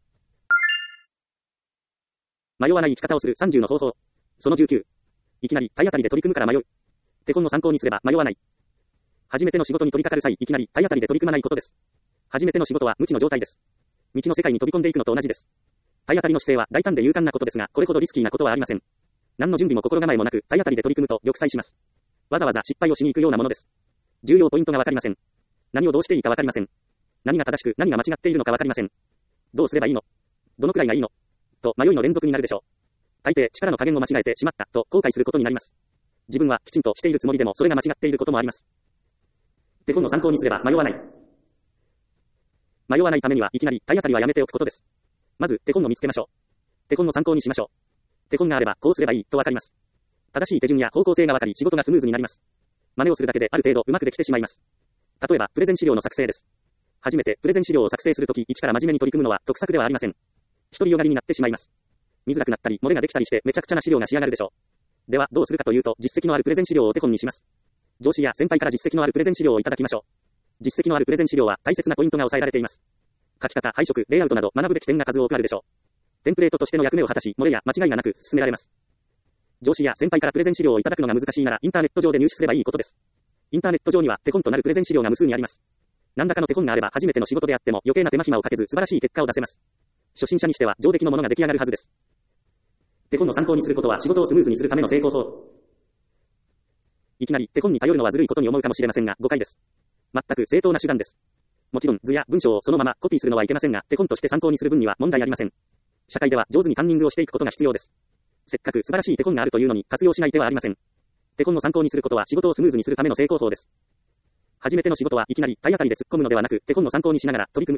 む。迷わない生き方をするさんじゅうの方法。そのじゅうきゅう。いきなり体当たりで取り組むから迷う。手本の参考にすれば迷わない。初めての仕事に取り掛かる際、いきなり体当たりで取り組まないことです。初めての仕事は無知の状態です。未知の世界に飛び込んでいくのと同じです。体当たりの姿勢は大胆で勇敢なことですが、これほどリスキーなことはありません。何の準備も心構えもなく体当たりで取り組むと玉砕します。わざわざ失敗をしに行くようなものです。重要ポイントがわかりません。何をどうしていいかわかりません。何が正しく何が間違っているのかわかりません。どうすればいいの？どのくらいがいいの？と迷いの連続になるでしょう。大抵力の加減を間違えてしまったと後悔することになります。自分はきちんとしているつもりでもそれが間違っていることもあります。手本の参考にすれば迷わない。迷わないためにはいきなり体当たりはやめておくことです。まず手本を見つけましょう。手本の参考にしましょう。手本があればこうすればいいとわかります。正しい手順や方向性がわかり仕事がスムーズになります。真似をするだけである程度うまくできてしまいます。例えばプレゼン資料の作成です。初めてプレゼン資料を作成するとき一から真面目に取り組むのは得策ではありません。独りよがりになってしまいます。見づらくなったり漏れができたりしてめちゃくちゃな資料が仕上がるでしょう。ではどうするかというと実績のあるプレゼン資料をお手本にします。上司や先輩から実績のあるプレゼン資料をいただきましょう。実績のあるプレゼン資料は大切なポイントが抑えられています。書き方、配色、レイアウトなど学ぶべき点が数多くあるでしょう。テンプレートとしての役目を果たし漏れや間違いがなく進められます。上司や先輩からプレゼン資料をいただくのが難しいならインターネット上で入手すればいいことです。インターネット上には手本となるプレゼン資料が無数にあります。何らかの手本があれば初めての仕事であっても余計な手間暇をかけず素晴らしい結果を出せます。初心者にしては上出来のものが出来上がるはずです。手本の参考にすることは仕事をスムーズにするための成功法。いきなり手本に頼るのはずるいことに思うかもしれませんが誤解です。 全く正当な手段です。もちろん図や文章をそのままコピーするのはいけませんが、手本として参考にする分には問題ありません。社会では上手にカンニングをしていくことが必要です。せっかく素晴らしい手本があるというのに活用しない手はありません。手本を参考にすることは仕事をスムーズにするための成功法です。初めての仕事はいきなり体当たりで突っ込むのではなく、手本を参考にしながら取り組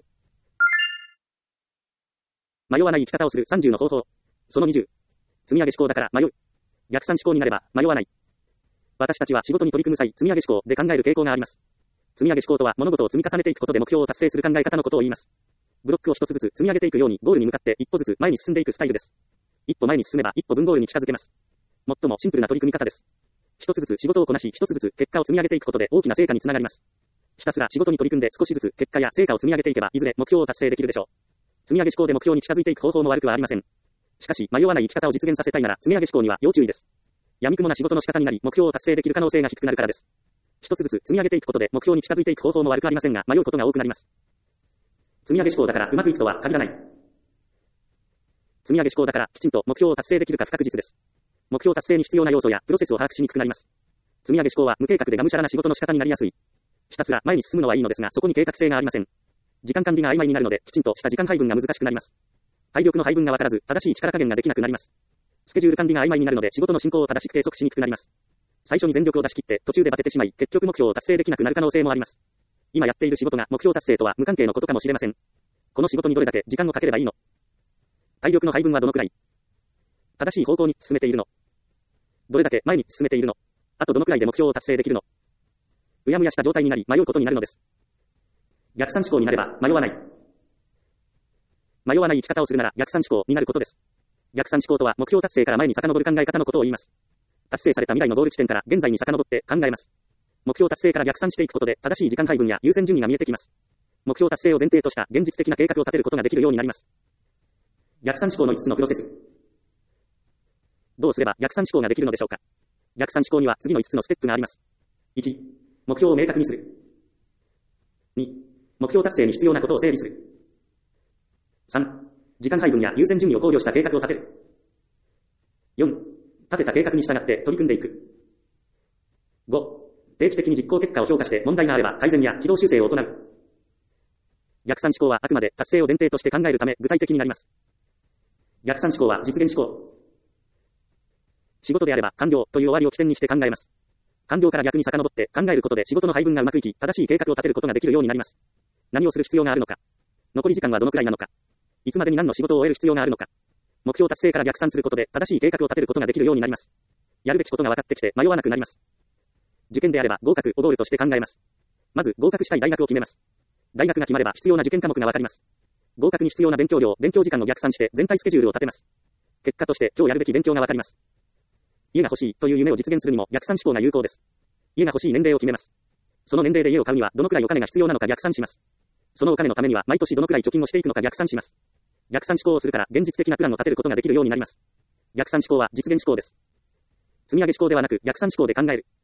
む。迷わない生き方をするさんじゅうの方法。そのにじゅう。積み上げ思考だから迷う。逆算思考になれば迷わない。私たちは仕事に取り組む際、積み上げ思考で考える傾向があります。積み上げ思考とは物事を積み重ねていくことで目標を達成する考え方のことを言います。ブロックを一つずつ積み上げていくようにゴールに向かって一歩ずつ前に進んでいくスタイルです。一歩前に進めば一歩分ゴールに近づけます。最もシンプルな取り組み方です。一つずつ仕事をこなし、一つずつ結果を積み上げていくことで大きな成果につながります。ひたすら仕事に取り組んで少しずつ結果や成果を積み上げていけば、いずれ目標を達成できるでしょう。積み上げ思考で目標に近づいていく方法も悪くはありません。しかし、迷わない生き方を実現させたいなら、積み上げ思考には要注意です。闇雲な仕事の仕方になり、目標を達成できる可能性が低くなるからです。一つずつ積み上げていくことで目標に近づいていく方法も悪くありませんが、迷うことが多くなります。積み上げ思考だからうまくいくとは限らない。積み上げ思考だからきちんと目標を達成できるか不確実です。目標達成に必要な要素やプロセスを把握しにくくなります。積み上げ思考は無計画でがむしゃらな仕事の仕方になりやすい。ひたすら前に進むのはいいのですが、そこに計画性がありません。時間管理が曖昧になるので、きちんとした時間配分が難しくなります。体力の配分がわからず、正しい力加減ができなくなります。スケジュール管理が曖昧になるので、仕事の進行を正しく計測しにくくなります。最初に全力を出し切って、途中でバテてしまい、結局目標を達成できなくなる可能性もあります。今やっている仕事が目標達成とは無関係のことかもしれません。この仕事にどれだけ時間をかければいいの？体力の配分はどのくらい？正しい方向に進めているの？どれだけ前に進めているの？あとどのくらいで目標を達成できるの？うやむやした状態になり迷うことになるのです。逆算思考になれば迷わない。迷わない生き方をするなら逆算思考になることです。逆算思考とは目標達成から前に遡る考え方のことを言います。達成された未来のゴール地点から現在に遡って考えます。目標達成から逆算していくことで正しい時間配分や優先順位が見えてきます。目標達成を前提とした現実的な計画を立てることができるようになります。逆算思考のいつつのプロセス。どうすれば逆算思考ができるのでしょうか。逆算思考には次のいつつのステップがあります。いち、目標を明確にする。に、目標達成に必要なことを整理する。さん、時間配分や優先順位を考慮した計画を立てる。よん、立てた計画に従って取り組んでいく。ご、定期的に実行結果を評価して問題があれば改善や軌道修正を行う。逆算思考はあくまで達成を前提として考えるため具体的になります。逆算思考は実現思考。仕事であれば完了という終わりを起点にして考えます。完了から逆に遡って考えることで仕事の配分がうまくいき、正しい計画を立てることができるようになります。何をする必要があるのか。残り時間はどのくらいなのか。いつまでに何の仕事を終える必要があるのか。目標達成から逆算することで正しい計画を立てることができるようになります。やるべきことが分かってきて迷わなくなります。受験であれば合格をゴールとして考えます。まず合格したい大学を決めます。大学が決まれば必要な受験科目が分かります。合格に必要な勉強量、勉強時間を逆算して全体スケジュールを立てます。結果として今日やるべき勉強が分かります。家が欲しいという夢を実現するにも逆算思考が有効です。家が欲しい年齢を決めます。その年齢で家を買うにはどのくらいお金が必要なのか逆算します。そのお金のためには毎年どのくらい貯金をしていくのか逆算します。逆算思考をするから現実的なプランを立てることができるようになります。逆算思考は実現思考です。積み上げ思考ではなく逆算思考で考える。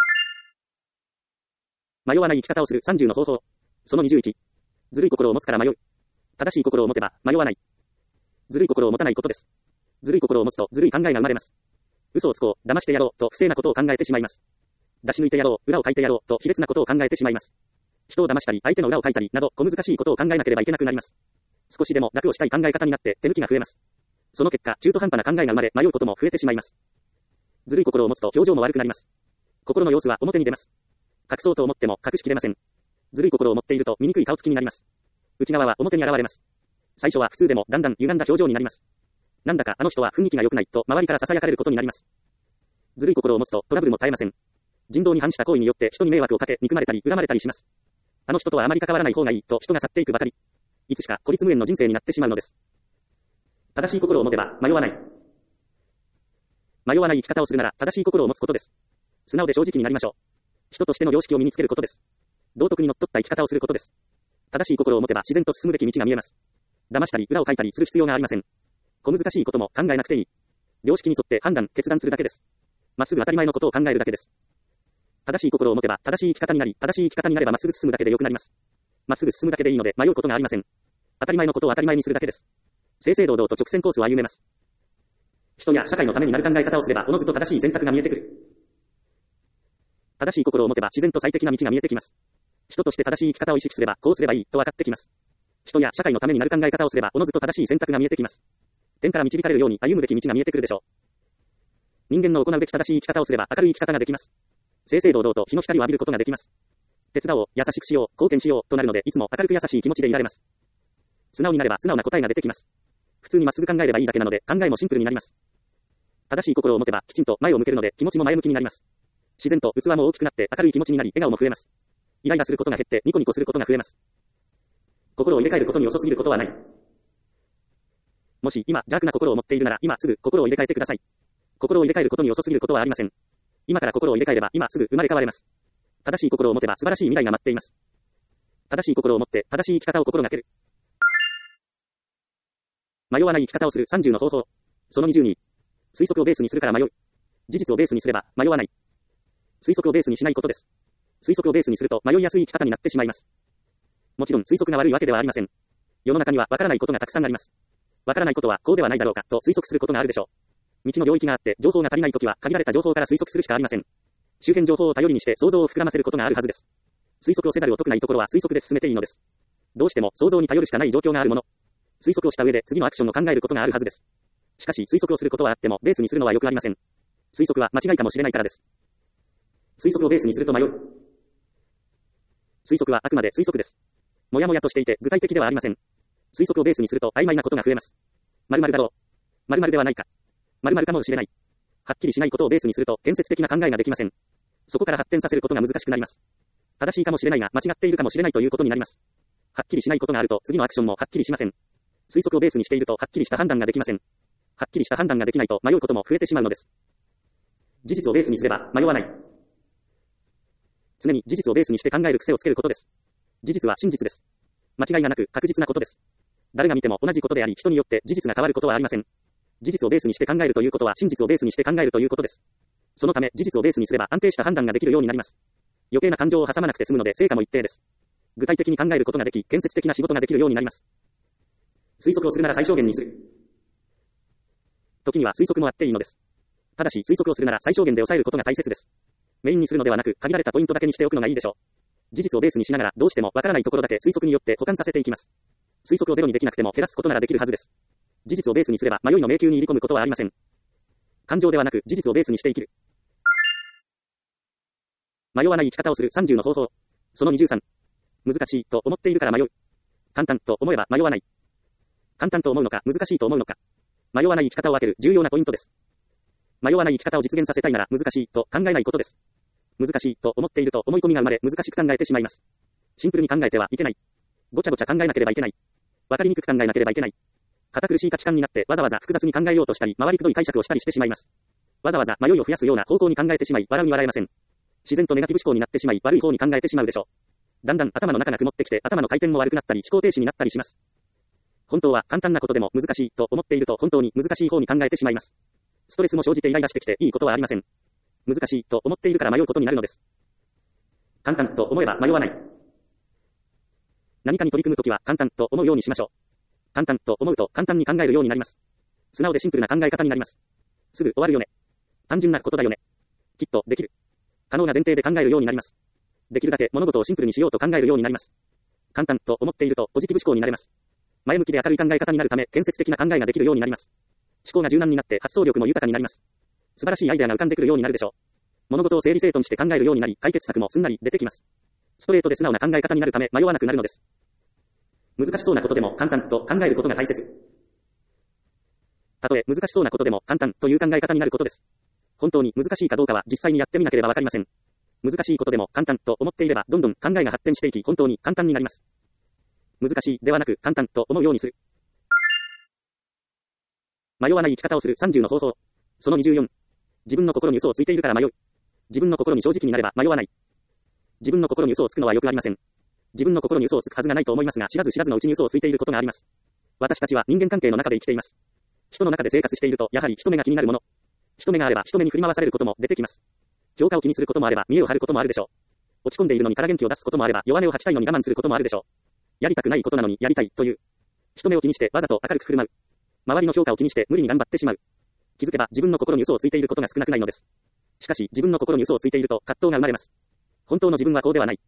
迷わない生き方をするさんじゅうの方法。そのにじゅういち。ずるい心を持つから迷う。正しい心を持てば迷わない。ずるい心を持たないことです。ずるい心を持つとずるい考えが生まれます。嘘をつこう、騙してやろうと不正なことを考えてしまいます。出し抜いてやろう、裏を書いてやろうと卑劣なことを考えてしまいます。人を騙したり、相手の裏を書いたりなど小難しいことを考えなければいけなくなります。少しでも楽をしたい考え方になって手抜きが増えます。その結果、中途半端な考えが生まれ、迷うことも増えてしまいます。ずるい心を持つと表情も悪くなります。心の様子は表に出ます。隠そうと思っても隠しきれません。ずるい心を持っていると醜い顔つきになります。内側は表に現れます。最初は普通でもだんだん歪んだ表情になります。なんだかあの人は雰囲気が良くないと周りから囁かれることになります。ずるい心を持つとトラブルも絶えません。人道に反した行為によって人に迷惑をかけ、憎まれたり恨まれたりします。あの人とはあまり関わらない方がいいと人が去っていくばかり。いつしか孤立無縁の人生になってしまうのです。正しい心を持てば迷わない。迷わない生き方をするなら正しい心を持つことです。素直で正直になりましょう。人としての良識を身につけることです。道徳にのっとった生き方をすることです。正しい心を持てば自然と進むべき道が見えます。騙したり裏を書いたりする必要がありません。小難しいことも考えなくていい。良識に沿って判断、決断するだけです。まっすぐ当たり前のことを考えるだけです。正しい心を持てば正しい生き方になり、正しい生き方になればまっすぐ進むだけで良くなります。まっすぐ進むだけでいいので迷うことがありません。当たり前のことを当たり前にするだけです。正々堂々と直線コースを歩めます。人や社会のためになる考え方をすればおのずと正しい選択が見えてくる。正しい心を持てば自然と最適な道が見えてきます。 人として正しい生き方を意識すれば、こうすればいい、と分かってきます。人や社会のためになる考え方をすれば、おのずと正しい選択が見えてきます。天から導かれるように歩むべき道が見えてくるでしょう。人間の行うべき正しい生き方をすれば、明るい生き方ができます。正々堂々と日の光を浴びることができます。手伝おう、優しくしよう、貢献しよう、となるので、いつも明るく優しい気持ちでいられます。素直になれば素直な答えが出てきます。普通にまっすぐ考えればいいだけなので、考えもシンプルになります。正しい心を持てば、きちんと前を向けるので、気持ちも前向きになります。自然と器も大きくなって、明るい気持ちになり、笑顔も増えます。イライラすることが減って、ニコニコすることが増えます。心を入れ替えることに遅すぎることはない。もし、今、邪悪な心を持っているなら、今すぐ、心を入れ替えてください。心を入れ替えることに遅すぎることはありません。今から心を入れ替えれば、今すぐ生まれ変われます。正しい心を持てば、素晴らしい未来が待っています。正しい心を持って、正しい生き方を心がける。迷わない生き方をするさんじゅうの方法。そのにじゅうに。推測をベースにするから迷う。事実をベースにすれば、迷わない。推測をベースにしないことです。推測をベースにすると、迷いやすい生き方になってしまいます。もちろん推測が悪いわけではありません。世の中にはわからないことがたくさんあります。わからないことはこうではないだろうかと推測することがあるでしょう。道の領域があって情報が足りないときは限られた情報から推測するしかありません。周辺情報を頼りにして想像を膨らませることがあるはずです。推測をせざるを得ないところは推測で進めていいのです。どうしても想像に頼るしかない状況があるもの。推測をした上で次のアクションを考えることがあるはずです。しかし推測をすることはあってもベースにするのはよくありません。推測は間違いかもしれないからです。推測をベースにすると迷う。推測はあくまで推測です。もやもやとしていて具体的ではありません。推測をベースにすると曖昧なことが増えます。〇〇だろう。〇〇ではないか。〇〇かもしれない。はっきりしないことをベースにすると建設的な考えができません。そこから発展させることが難しくなります。正しいかもしれないが間違っているかもしれないということになります。はっきりしないことがあると次のアクションもはっきりしません。推測をベースにしているとはっきりした判断ができません。はっきりした判断ができないと迷うことも増えてしまうのです。事実をベースにすれば迷わない。常に事実をベースにして考える癖をつけることです。事実は真実です。間違いがなく確実なことです。誰が見ても同じことであり、人によって事実が変わることはありません。事実をベースにして考えるということは真実をベースにして考えるということです。そのため事実をベースにすれば安定した判断ができるようになります。余計な感情を挟まなくて済むので成果も一定です。具体的に考えることができ、建設的な仕事ができるようになります。推測をするなら最小限にする。時には推測もあっていいのです。ただし推測をするなら最小限で抑えることが大切です。メインにするのではなく限られたポイントだけにしておくのがいいでしょう。事実をベースにしながらどうしてもわからないところだけ推測によって補完させていきます。推測をゼロにできなくても減らすことならできるはずです。事実をベースにすれば迷いの迷宮に入り込むことはありません。感情ではなく事実をベースにして生きる。迷わない生き方をするさんじゅうの方法。そのにじゅうさん。難しいと思っているから迷う。簡単と思えば迷わない。簡単と思うのか難しいと思うのか。迷わない生き方を分ける重要なポイントです。迷わない生き方を実現させたいなら難しいと考えないことです。難しいと思っていると思い込みが生まれ難しく考えてしまいます。シンプルに考えてはいけない。ごちゃごちゃ考えなければいけない。わかりにくく考えなければいけない。堅苦しい価値観になってわざわざ複雑に考えようとしたり、回りくどい解釈をしたりしてしまいます。わざわざ迷いを増やすような方向に考えてしまい、笑うに笑えません。自然とネガティブ思考になってしまい、悪い方に考えてしまうでしょう。だんだん頭の中が曇ってきて、頭の回転も悪くなったり、思考停止になったりします。本当は簡単なことでも難しいと思っていると本当に難しい方に考えてしまいます。ストレスも生じてイライラしてきていいことはありません。難しいと思っているから迷うことになるのです。簡単と思えば迷わない。何かに取り組むときは簡単と思うようにしましょう。簡単と思うと簡単に考えるようになります。素直でシンプルな考え方になります。すぐ終わるよね。単純なことだよね。きっとできる。可能な前提で考えるようになります。できるだけ物事をシンプルにしようと考えるようになります。簡単と思っているとポジティブ思考になれます。前向きで明るい考え方になるため建設的な考えができるようになります。思考が柔軟になって発想力も豊かになります。素晴らしいアイデアが浮かんでくるようになるでしょう。物事を整理整頓して考えるようになり解決策もすんなり出てきます。ストレートで素直な考え方になるため迷わなくなるのです。難しそうなことでも簡単と考えることが大切。たとえ難しそうなことでも簡単という考え方になることです。本当に難しいかどうかは実際にやってみなければわかりません。難しいことでも簡単と思っていればどんどん考えが発展していき本当に簡単になります。難しいではなく簡単と思うようにする。迷わない生き方をするさんじゅうの方法。そのにじゅうよん。自分の心に嘘をついているから迷う。自分の心に正直になれば迷わない。自分の心に嘘をつくのはよくありません。自分の心に嘘をつくはずがないと思いますが知らず知らずのうちに嘘をついていることがあります。私たちは人間関係の中で生きています。人の中で生活しているとやはり人目が気になるもの。人目があれば人目に振り回されることも出てきます。評価を気にすることもあれば見栄を張ることもあるでしょう。落ち込んでいるのにから元気を出すこともあれば弱音を吐きたいのに我慢することもあるでしょう。やりたくないことなのにやりたいという。人目を気にしてわざと明るく振る舞う。周りの評価を気にして無理に頑張ってしまう。気づけば自分の心に嘘をついていることが少なくないのです。しかし自分の心に嘘をついていると葛藤が生まれます。本当の自分はこうではない。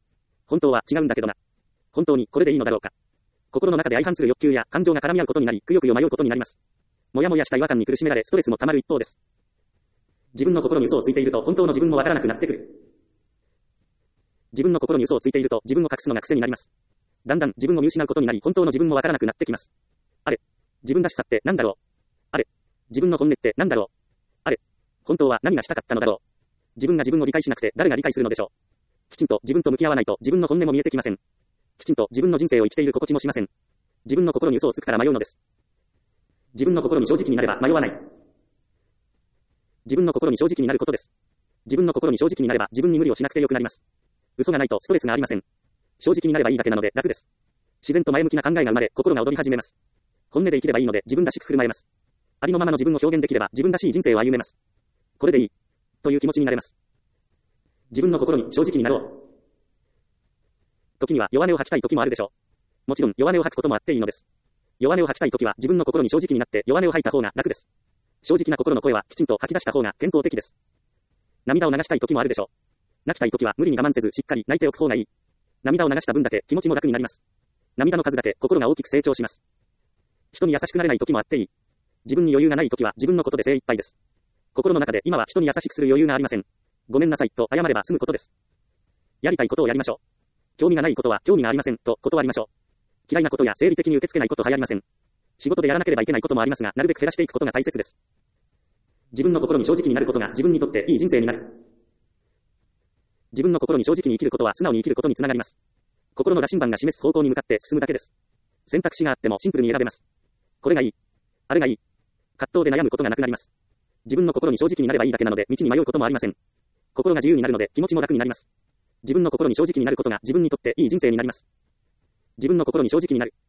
本当は違うんだけどな。本当にこれでいいのだろうか。心の中で相反する欲求や感情が絡み合うことになり、くよくよ迷うことになります。もやもやした違和感に苦しめられ、ストレスも溜まる一方です。自分の心に嘘をついていると、本当の自分もわからなくなってくる。自分の心に嘘をついていると、自分を隠すのが癖になります。だんだん自分を見失うことになり、本当の自分もわからなくなってきます。あれ、自分らしさって何だろう。あれ、自分の本音って何だろう。あれ、本当は何がしたかったのだろう。自分が自分を理解しなくて誰が理解するのでしょう。きちんと自分と向き合わないと自分の本音も見えてきません。きちんと自分の人生を生きている心地もしません。自分の心に嘘をつくから迷うのです。自分の心に正直になれば迷わない。自分の心に正直になることです。自分の心に正直になれば自分に無理をしなくてよくなります。嘘がないとストレスがありません。正直になればいいだけなので楽です。自然と前向きな考えが生まれ、心が躍り始めます。本音で生きればいいので自分らしく振る舞えます。ありのままの自分を表現できれば自分らしい人生を歩めます。これでいい。という気持ちになれます。自分の心に正直になろう。時には弱音を吐きたい時もあるでしょう。もちろん弱音を吐くこともあっていいのです。弱音を吐きたい時は自分の心に正直になって弱音を吐いた方が楽です。正直な心の声はきちんと吐き出した方が健康的です。涙を流したい時もあるでしょう。泣きたい時は無理に我慢せずしっかり泣いておく方がいい。涙を流した分だけ気持ちも楽になります。涙の数だけ心が大きく成長します。人に優しくなれない時もあっていい。自分に余裕がない時は自分のことで精一杯です。心の中で今は人に優しくする余裕がありません。ごめんなさいと謝れば済むことです。やりたいことをやりましょう。興味がないことは興味がありませんと断りましょう。嫌いなことや生理的に受け付けないことは流行りません。仕事でやらなければいけないこともありますが、なるべく減らしていくことが大切です。自分の心に正直になることが自分にとっていい人生になる。自分の心に正直に生きることは素直に生きることにつながります。心の羅針盤が示す方向に向かって進むだけです。選択肢があってもシンプルに選べます。これがいい。あれがいい。葛藤で悩むことがなくなります。自分の心に正直になればいいだけなので道に迷うこともありません。心が自由になるので気持ちも楽になります。自分の心に正直になることが自分にとっていい人生になります。自分の心に正直になる。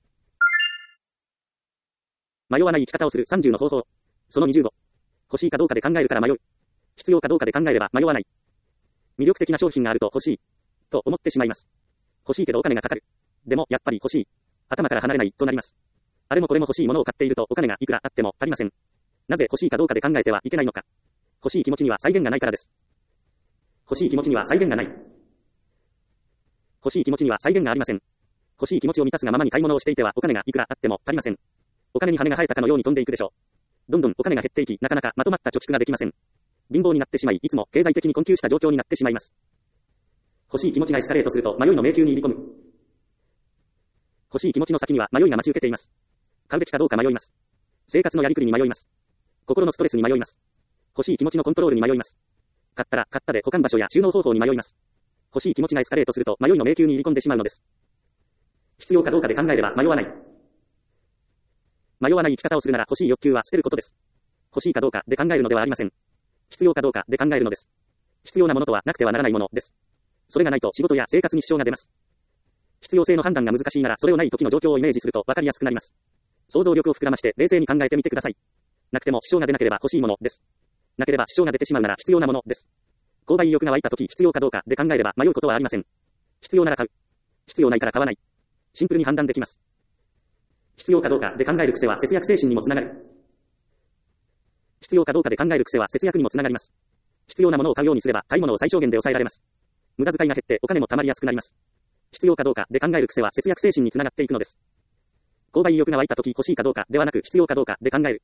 迷わない生き方をするさんじゅうの方法。そのにじゅうご。欲しいかどうかで考えるから迷う。必要かどうかで考えれば迷わない。魅力的な商品があると欲しい。と思ってしまいます。欲しいけどお金がかかる。でもやっぱり欲しい。頭から離れないとなります。あれもこれも欲しいものを買っているとお金がいくらあっても足りません。なぜ欲しいかどうかで考えてはいけないのか。欲しい気持ちには際限がないからです。欲しい気持ちには際限がない。欲しい気持ちには際限がありません。欲しい気持ちを満たすがままに買い物をしていてはお金がいくらあっても足りません。お金に羽が生えたかのように飛んでいくでしょう。どんどんお金が減っていき、なかなかまとまった貯蓄ができません。貧乏になってしまい、いつも経済的に困窮した状況になってしまいます。欲しい気持ちがエスカレートすると迷いの迷宮に入り込む。欲しい気持ちの先には迷いが待ち受けています。買うべきかどうか迷います。生活のやりくりに迷います。心のストレスに迷います。欲しい気持ちのコントロールに迷います。買ったら買ったで保管場所や収納方法に迷います。欲しい気持ちがエスカレートすると迷いの迷宮に入り込んでしまうのです。必要かどうかで考えれば迷わない。迷わない生き方をするなら欲しい欲求は捨てることです。欲しいかどうかで考えるのではありません。必要かどうかで考えるのです。必要なものとはなくてはならないものです。それがないと仕事や生活に支障が出ます。必要性の判断が難しいならそれをない時の状況をイメージすると分かりやすくなります。想像力を膨らまして冷静に考えてみてください。なくても支障が出なければ欲しいものです。なければ支障が出てしまうなら必要なものです。購買意欲が湧いた時必要かどうかで考えれば迷うことはありません。必要なら買う。必要ないから買わない。シンプルに判断できます。必要かどうかで考える癖は節約精神にもつながる。必要かどうかで考える癖は節約にもつながります。必要なものを買うようにすれば買い物を最小限で抑えられます。無駄遣いが減ってお金も貯まりやすくなります。必要かどうかで考える癖は節約精神につながっていくのです。購買意欲が湧いた時欲しいかどうかではなく必要かどうかで考える。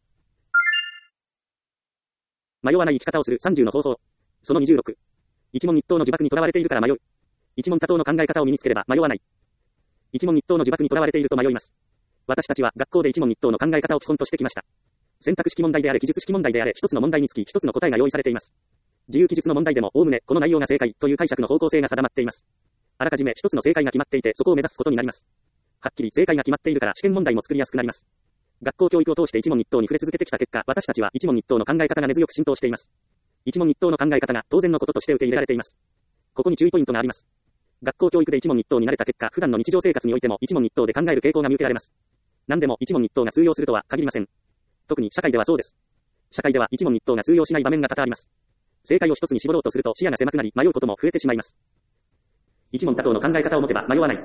迷わない生き方をするさんじゅうの方法。そのにじゅうろく。一問一答の呪縛にとらわれているから迷う。一問多答の考え方を身につければ迷わない。一問一答の呪縛にとらわれていると迷います。私たちは学校で一問一答の考え方を基本としてきました。選択式問題であれ記述式問題であれ一つの問題につき一つの答えが用意されています。自由記述の問題でもおおむねこの内容が正解という解釈の方向性が定まっています。あらかじめ一つの正解が決まっていてそこを目指すことになります。はっきり正解が決まっているから試験問題も作りやすくなります。学校教育を通して一問一答に触れ続けてきた結果、私たちは一問一答の考え方が根強く浸透しています。一問一答の考え方が当然のこととして受け入れられています。ここに注意ポイントがあります。学校教育で一問一答に慣れた結果、普段の日常生活においても一問一答で考える傾向が見受けられます。何でも一問一答が通用するとは限りません。特に社会ではそうです。社会では一問一答が通用しない場面が多々あります。正解を一つに絞ろうとすると視野が狭くなり迷うことも増えてしまいます。一問多答の考え方を持てば迷わない。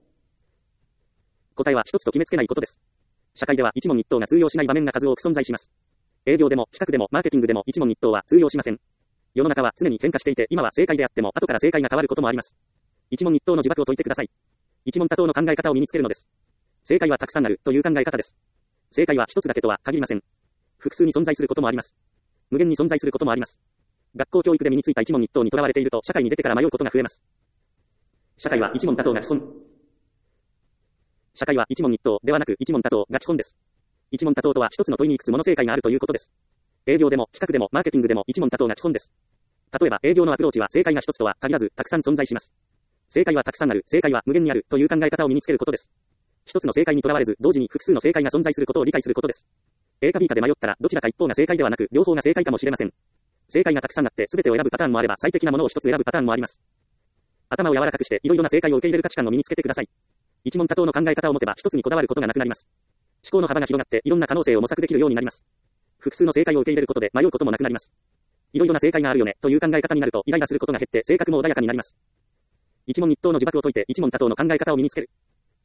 答えは一つと決めつけないことです。社会では一問一答が通用しない場面が数多く存在します。営業でも企画でもマーケティングでも一問一答は通用しません。世の中は常に変化していて今は正解であっても後から正解が変わることもあります。 一問一答の呪縛を解いてください。一問多答の考え方を身につけるのです。正解はたくさんあるという考え方です。正解は一つだけとは限りません。複数に存在することもあります。無限に存在することもあります。学校教育で身についた一問一答にとらわれていると社会に出てから迷うことが増えます。社会は一問多答が基本。社会は一問一答ではなく一問多答が基本です。一問多答とは一つの問いにいくつもの正解があるということです。営業でも企画でもマーケティングでも一問多答が基本です。例えば営業のアプローチは正解が一つとは限らずたくさん存在します。正解はたくさんある、正解は無限にあるという考え方を身につけることです。一つの正解にとらわれず同時に複数の正解が存在することを理解することです。A か B かで迷ったらどちらか一方が正解ではなく両方が正解かもしれません。正解がたくさんあって全てを選ぶパターンもあれば最適なものを一つ選ぶパターンもあります。頭を柔らかくしていろいろな正解を受け入れる価値観を身につけてください。一問多答の考え方を持てば一つにこだわることがなくなります。思考の幅が広がっていろんな可能性を模索できるようになります。複数の正解を受け入れることで迷うこともなくなります。いろいろな正解があるよねという考え方になるとイライラすることが減って性格も穏やかになります。一問一答の呪縛を解いて一問多答の考え方を身につける。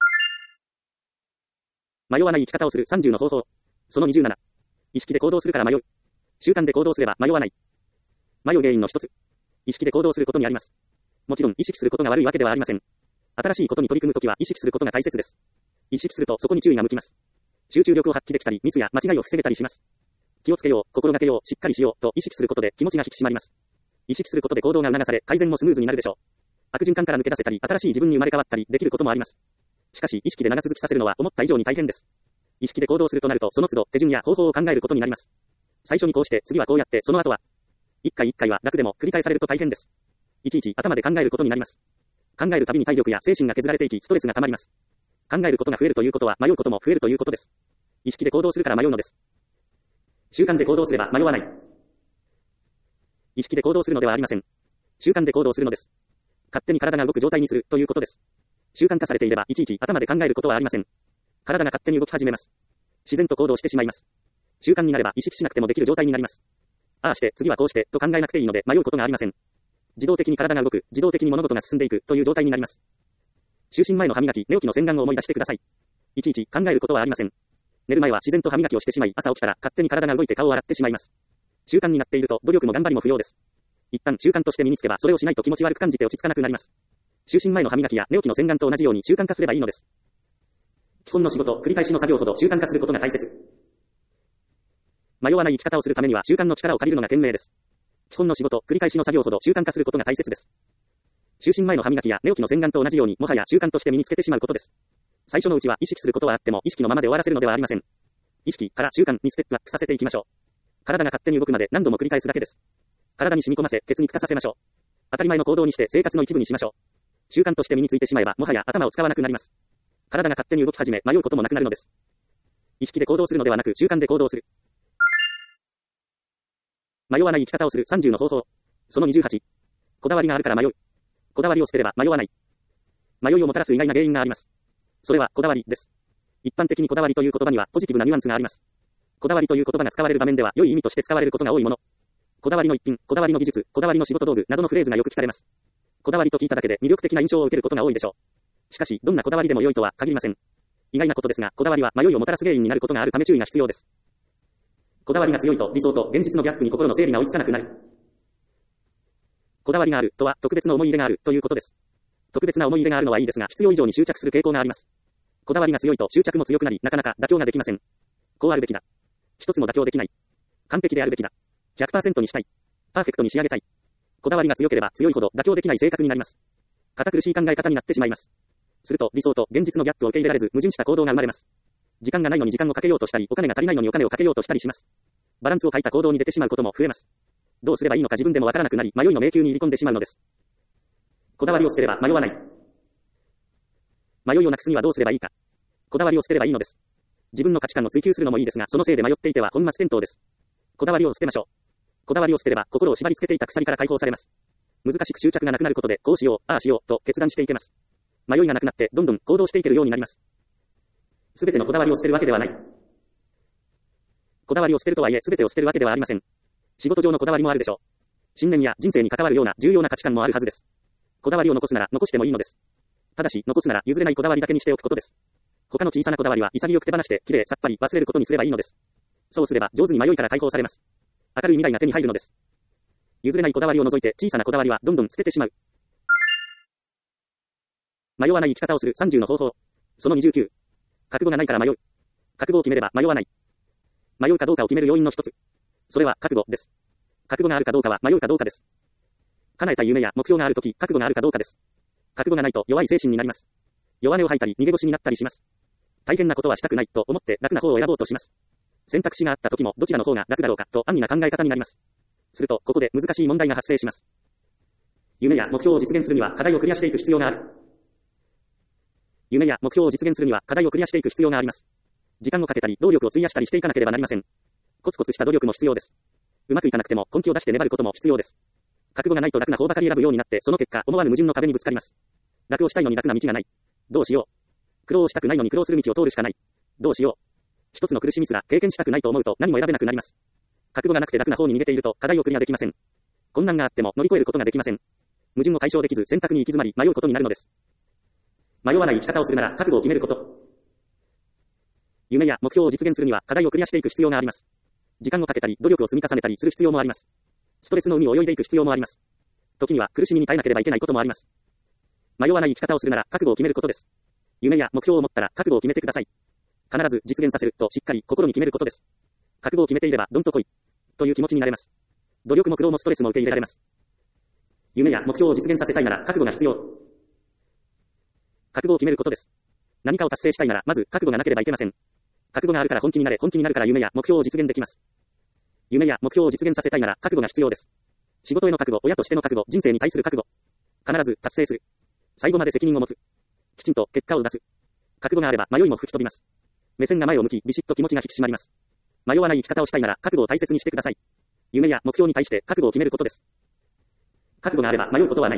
迷わない生き方をするさんじゅうの方法。そのにじゅうなな。意識で行動するから迷う。習慣で行動すれば迷わない。迷う原因の一つ。意識で行動することにあります。もちろん意識することが悪いわけではありません。新しいことに取り組むときは意識することが大切です。意識するとそこに注意が向きます。集中力を発揮できたりミスや間違いを防げたりします。気をつけよう、心がけよう、しっかりしようと意識することで気持ちが引き締まります。意識することで行動が促され改善もスムーズになるでしょう。悪循環から抜け出せたり新しい自分に生まれ変わったりできることもあります。しかし意識で長続きさせるのは思った以上に大変です。意識で行動するとなるとその都度手順や方法を考えることになります。最初にこうして次はこうやってその後は一回一回は楽でも繰り返されると大変です。いちいち頭で考えることになります。考えるたびに体力や精神が削られていきストレスが溜まります。考えることが増えるということは迷うことも増えるということです。意識で行動するから迷うのです。習慣で行動すれば迷わない。意識で行動するのではありません。習慣で行動するのです。勝手に体が動く状態にするということです。習慣化されていればいちいち頭で考えることはありません。体が勝手に動き始めます。自然と行動してしまいます。習慣になれば意識しなくてもできる状態になります。ああして次はこうしてと考えなくていいので迷うことがありません。自動的に体が動く、自動的に物事が進んでいくという状態になります。就寝前の歯磨き、寝起きの洗顔を思い出してください。いちいち考えることはありません。寝る前は自然と歯磨きをしてしまい、朝起きたら勝手に体が動いて顔を洗ってしまいます。習慣になっていると努力も頑張りも不要です。一旦習慣として身につけばそれをしないと気持ち悪く感じて落ち着かなくなります。就寝前の歯磨きや寝起きの洗顔と同じように習慣化すればいいのです。基本の仕事、繰り返しの作業ほど習慣化することが大切。迷わない生き方をするためには習慣の力を借りるのが賢明です。基本の仕事、繰り返しの作業ほど習慣化することが大切です。就寝前の歯磨きや寝起きの洗顔と同じようにもはや習慣として身につけてしまうことです。最初のうちは意識することはあっても意識のままで終わらせるのではありません。意識から習慣にステップアップさせていきましょう。体が勝手に動くまで何度も繰り返すだけです。体に染み込ませ、血につかさせましょう。当たり前の行動にして生活の一部にしましょう。習慣として身についてしまえばもはや頭を使わなくなります。体が勝手に動き始め迷うこともなくなるのです。意識で行動するのではなく習慣で行動する。迷わない生き方をするさんじゅうの方法。そのにじゅうはち。こだわりがあるから迷う。こだわりを捨てれば迷わない。迷いをもたらす意外な原因があります。それはこだわりです。一般的にこだわりという言葉にはポジティブなニュアンスがあります。こだわりという言葉が使われる場面では良い意味として使われることが多いもの。こだわりの一品、こだわりの技術、こだわりの仕事道具などのフレーズがよく聞かれます。こだわりと聞いただけで魅力的な印象を受けることが多いでしょう。しかし、どんなこだわりでも良いとは限りません。意外なことですが、こだわりは迷いをもたらす原因になることがあるため注意が必要です。こだわりが強いと理想と現実のギャップに心の整理が追いつかなくなる。こだわりがあるとは特別の思い入れがあるということです。特別な思い入れがあるのはいいですが、必要以上に執着する傾向があります。こだわりが強いと執着も強くなり、なかなか妥協ができません。こうあるべきだ。一つも妥協できない。完璧であるべきだ。ひゃくパーセント にしたい。パーフェクトに仕上げたい。こだわりが強ければ強いほど妥協できない性格になります。堅苦しい考え方になってしまいます。すると理想と現実のギャップを受け入れられず矛盾した行動が生まれます。時間がないのに時間をかけようとしたり、お金が足りないのにお金をかけようとしたりします。バランスを欠いた行動に出てしまうことも増えます。どうすればいいのか自分でもわからなくなり、迷いの迷宮に入り込んでしまうのです。こだわりを捨てれば迷わない。迷いをなくすにはどうすればいいか。こだわりを捨てればいいのです。自分の価値観を追求するのもいいですが、そのせいで迷っていては本末転倒です。こだわりを捨てましょう。こだわりを捨てれば心を縛り付けていた鎖から解放されます。難しく執着がなくなることで、こうしよう、ああしようと決断していけます。迷いがなくなってどんどん行動していけるようになります。すべてのこだわりを捨てるわけではない。こだわりを捨てるとはいえ全てを捨てるわけではありません。仕事上のこだわりもあるでしょう。信念や人生に関わるような重要な価値観もあるはずです。こだわりを残すなら残してもいいのです。ただし残すなら譲れないこだわりだけにしておくことです。他の小さなこだわりは潔く手放してきれいさっぱり忘れることにすればいいのです。そうすれば上手に迷いから解放されます。明るい未来が手に入るのです。譲れないこだわりを除いて小さなこだわりはどんどん捨ててしまう。 迷わない生き方をするさんじゅうの方法。そのにじゅうきゅう。覚悟がないから迷う。覚悟を決めれば迷わない。迷うかどうかを決める要因の一つ。それは覚悟です。覚悟があるかどうかは迷うかどうかです。叶えた夢や目標があるとき、覚悟があるかどうかです。覚悟がないと弱い精神になります。弱音を吐いたり逃げ腰になったりします。大変なことはしたくないと思って楽な方を選ぼうとします。選択肢があった時もどちらの方が楽だろうかと安易な考え方になります。するとここで難しい問題が発生します。夢や目標を実現するには課題をクリアしていく必要がある。夢や目標を実現するには課題をクリアしていく必要があります。時間をかけたり労力を費やしたりしていかなければなりません。コツコツした努力も必要です。うまくいかなくても根気を出して粘ることも必要です。覚悟がないと楽な方ばかり選ぶようになって、その結果思わぬ矛盾の壁にぶつかります。楽をしたいのに楽な道がない。どうしよう。苦労をしたくないのに苦労する道を通るしかない。どうしよう。一つの苦しみすら経験したくないと思うと何も選べなくなります。覚悟がなくて楽な方に逃げていると課題をクリアできません。困難があっても乗り越えることができません。矛盾を解消できず選択に行き詰まり迷うことになるのです。迷わない生き方をするなら覚悟を決めること。夢や目標を実現するには課題をクリアしていく必要があります。時間をかけたり努力を積み重ねたりする必要もあります。ストレスの海を泳いでいく必要もあります。時には苦しみに耐えなければいけないこともあります。迷わない生き方をするなら覚悟を決めることです。夢や目標を持ったら覚悟を決めてください。必ず実現させるとしっかり心に決めることです。覚悟を決めていればどんと来いという気持ちになれます。努力も苦労もストレスも受け入れられます。夢や目標を実現させたいなら覚悟が必要。覚悟を決めることです。何かを達成したいならまず覚悟がなければいけません。覚悟があるから本気になれ、本気になるから夢や目標を実現できます。夢や目標を実現させたいなら覚悟が必要です。仕事への覚悟、親としての覚悟、人生に対する覚悟。必ず達成する。最後まで責任を持つ。きちんと結果を出す。覚悟があれば迷いも吹き飛びます。目線が前を向き、ビシッと気持ちが引き締まります。迷わない生き方をしたいなら覚悟を大切にしてください。夢や目標に対して覚悟を決めることです。覚悟があれば迷うことはない。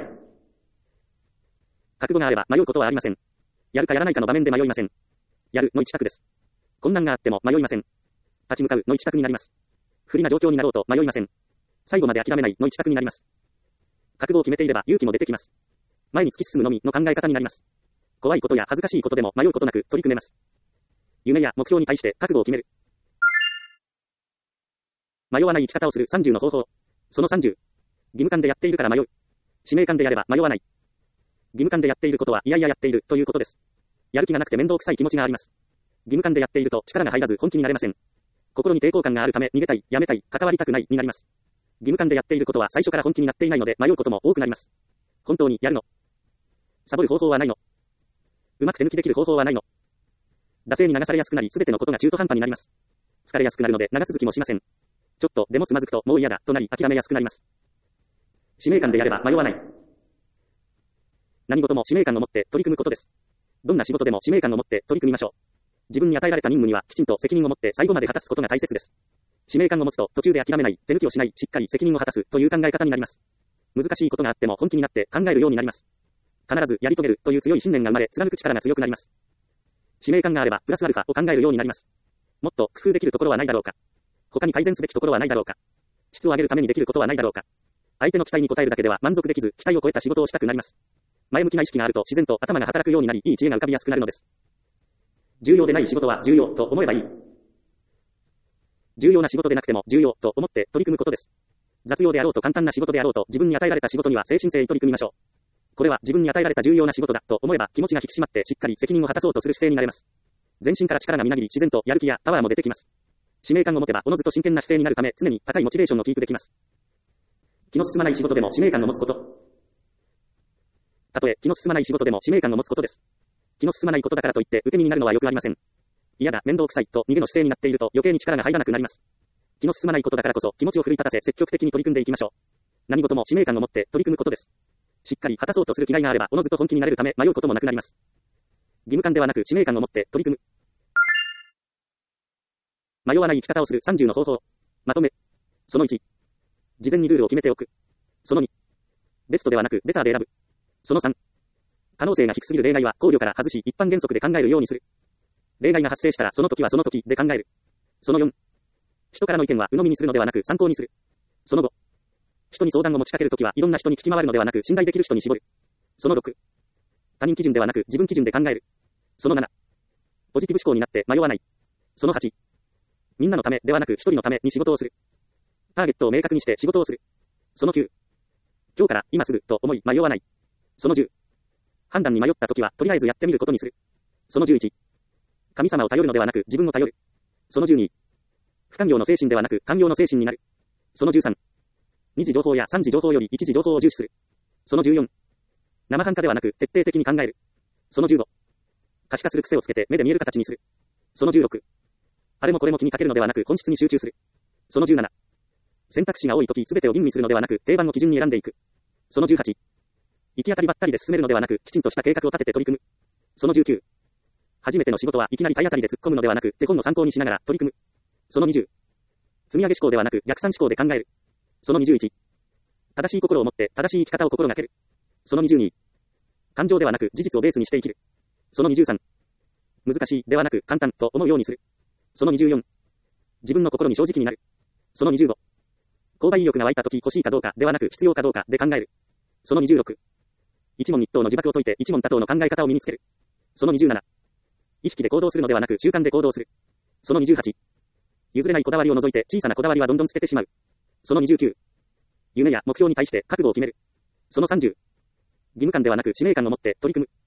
覚悟があれば迷うことはありません。やるかやらないかの場面で迷いません。やるの一択です。困難があっても迷いません。立ち向かうの一択になります。不利な状況になろうと迷いません。最後まで諦めないの一択になります。覚悟を決めていれば勇気も出てきます。前に突き進むのみの考え方になります。怖いことや恥ずかしいことでも迷うことなく取り組めます。夢や目標に対して覚悟を決める。迷わない生き方をするさんじゅうの方法。そのさんじゅう。義務感でやっているから迷う。使命感でやれば迷わない。義務感でやっていることはいやいややっているということです。やる気がなくて面倒くさい気持ちがあります。義務感でやっていると力が入らず本気になれません。心に抵抗感があるため逃げたい、やめたい、関わりたくないになります。義務感でやっていることは最初から本気になっていないので迷うことも多くなります。本当にやるの？サボる方法はないの？うまく手抜きできる方法はないの？惰性に流されやすくなり全てのことが中途半端になります。疲れやすくなるので長続きもしません。ちょっとでもつまずくともう嫌だとなり諦めやすくなります。使命感でやれば迷わない。何事も使命感を持って取り組むことです。どんな仕事でも使命感を持って取り組みましょう。自分に与えられた任務にはきちんと責任を持って最後まで果たすことが大切です。使命感を持つと途中で諦めない、手抜きをしない、しっかり責任を果たすという考え方になります。難しいことがあっても本気になって考えるようになります。必ずやり遂げるという強い信念が生まれ、貫く力が強くなります。使命感があればプラスアルファを考えるようになります。もっと工夫できるところはないだろうか。他に改善すべきところはないだろうか。質を上げるためにできることはないだろうか。相手の期待に応えるだけでは満足できず、期待を超えた仕事をしたくなります。前向きな意識があると自然と頭が働くようになり、いい知恵が浮かびやすくなるのです。重要でない仕事は重要と思えばいい。重要な仕事でなくても重要と思って取り組むことです。雑用であろうと簡単な仕事であろうと自分に与えられた仕事には誠心誠意取り組みましょう。これは自分に与えられた重要な仕事だと思えば気持ちが引き締まってしっかり責任を果たそうとする姿勢になれます。全身から力がみなぎり自然とやる気やパワーも出てきます。使命感を持てばおのずと真剣な姿勢になるため常に高いモチベーションをキープできます。気の進まない仕事でも使命感を持つこと。たとえ気の進まない仕事でも使命感を持つことです。気の進まないことだからといって受け身になるのはよくありません。嫌だ、面倒くさいと逃げの姿勢になっていると余計に力が入らなくなります。気の進まないことだからこそ気持ちを奮い立たせ積極的に取り組んでいきましょう。何事も使命感を持って取り組むことです。しっかり果たそうとする気概があればおのずと本気になれるため迷うこともなくなります。義務感ではなく使命感を持って取り組む。迷わない生き方をするさんじゅうの方法。まとめ。そのいち。事前にルールを決めておく。そのに。ベストではなくベターで選ぶ。そのさん。可能性が低すぎる例外は考慮から外し一般原則で考えるようにする。例外が発生したらその時はその時で考える。そのよん。人からの意見は鵜呑みにするのではなく参考にする。そのご。人に相談を持ちかけるときはいろんな人に聞き回るのではなく信頼できる人に絞る。そのろく。他人基準ではなく自分基準で考える。そのなな。ポジティブ思考になって迷わない。そのはち。みんなのためではなく一人のために仕事をする。ターゲットを明確にして仕事をする。そのきゅう。今日から今すぐと思い迷わない。そのじゅう。 判断に迷ったときは、とりあえずやってみることにする。そのじゅういち。神様を頼るのではなく、自分を頼る。そのじゅうに。不完了の精神ではなく、完了の精神になる。そのじゅうさん。に次情報やさん次情報よりいち次情報を重視する。そのじゅうよん。生半可ではなく、徹底的に考える。そのじゅうご。可視化する癖をつけて、目で見える形にする。そのじゅうろく。あれもこれも気にかけるのではなく、本質に集中する。そのじゅうなな。選択肢が多いとき、すべてを吟味するのではなく、定番の基準に選んでいく。そのじゅうはち。行き当たりばったりで進めるのではなく、きちんとした計画を立てて取り組む。そのじゅうきゅう。初めての仕事はいきなり体当たりで突っ込むのではなく、手本の参考にしながら取り組む。そのにじゅう。積み上げ思考ではなく、逆算思考で考える。そのにじゅういち。正しい心を持って正しい生き方を心がける。そのにじゅうに。感情ではなく事実をベースにして生きる。そのにじゅうさん。難しいではなく簡単と思うようにする。そのにじゅうよん。自分の心に正直になる。そのにじゅうご。購買意欲が湧いたとき欲しいかどうかではなく必要かどうかで考える。そのにじゅうろく。一問一答の自爆を解いて一問多答の考え方を身につける。そのにじゅうなな。意識で行動するのではなく習慣で行動する。そのにじゅうはち。譲れないこだわりを除いて小さなこだわりはどんどん捨ててしまう。そのにじゅうきゅう。夢や目標に対して覚悟を決める。そのさんじゅう。義務感ではなく使命感を持って取り組む。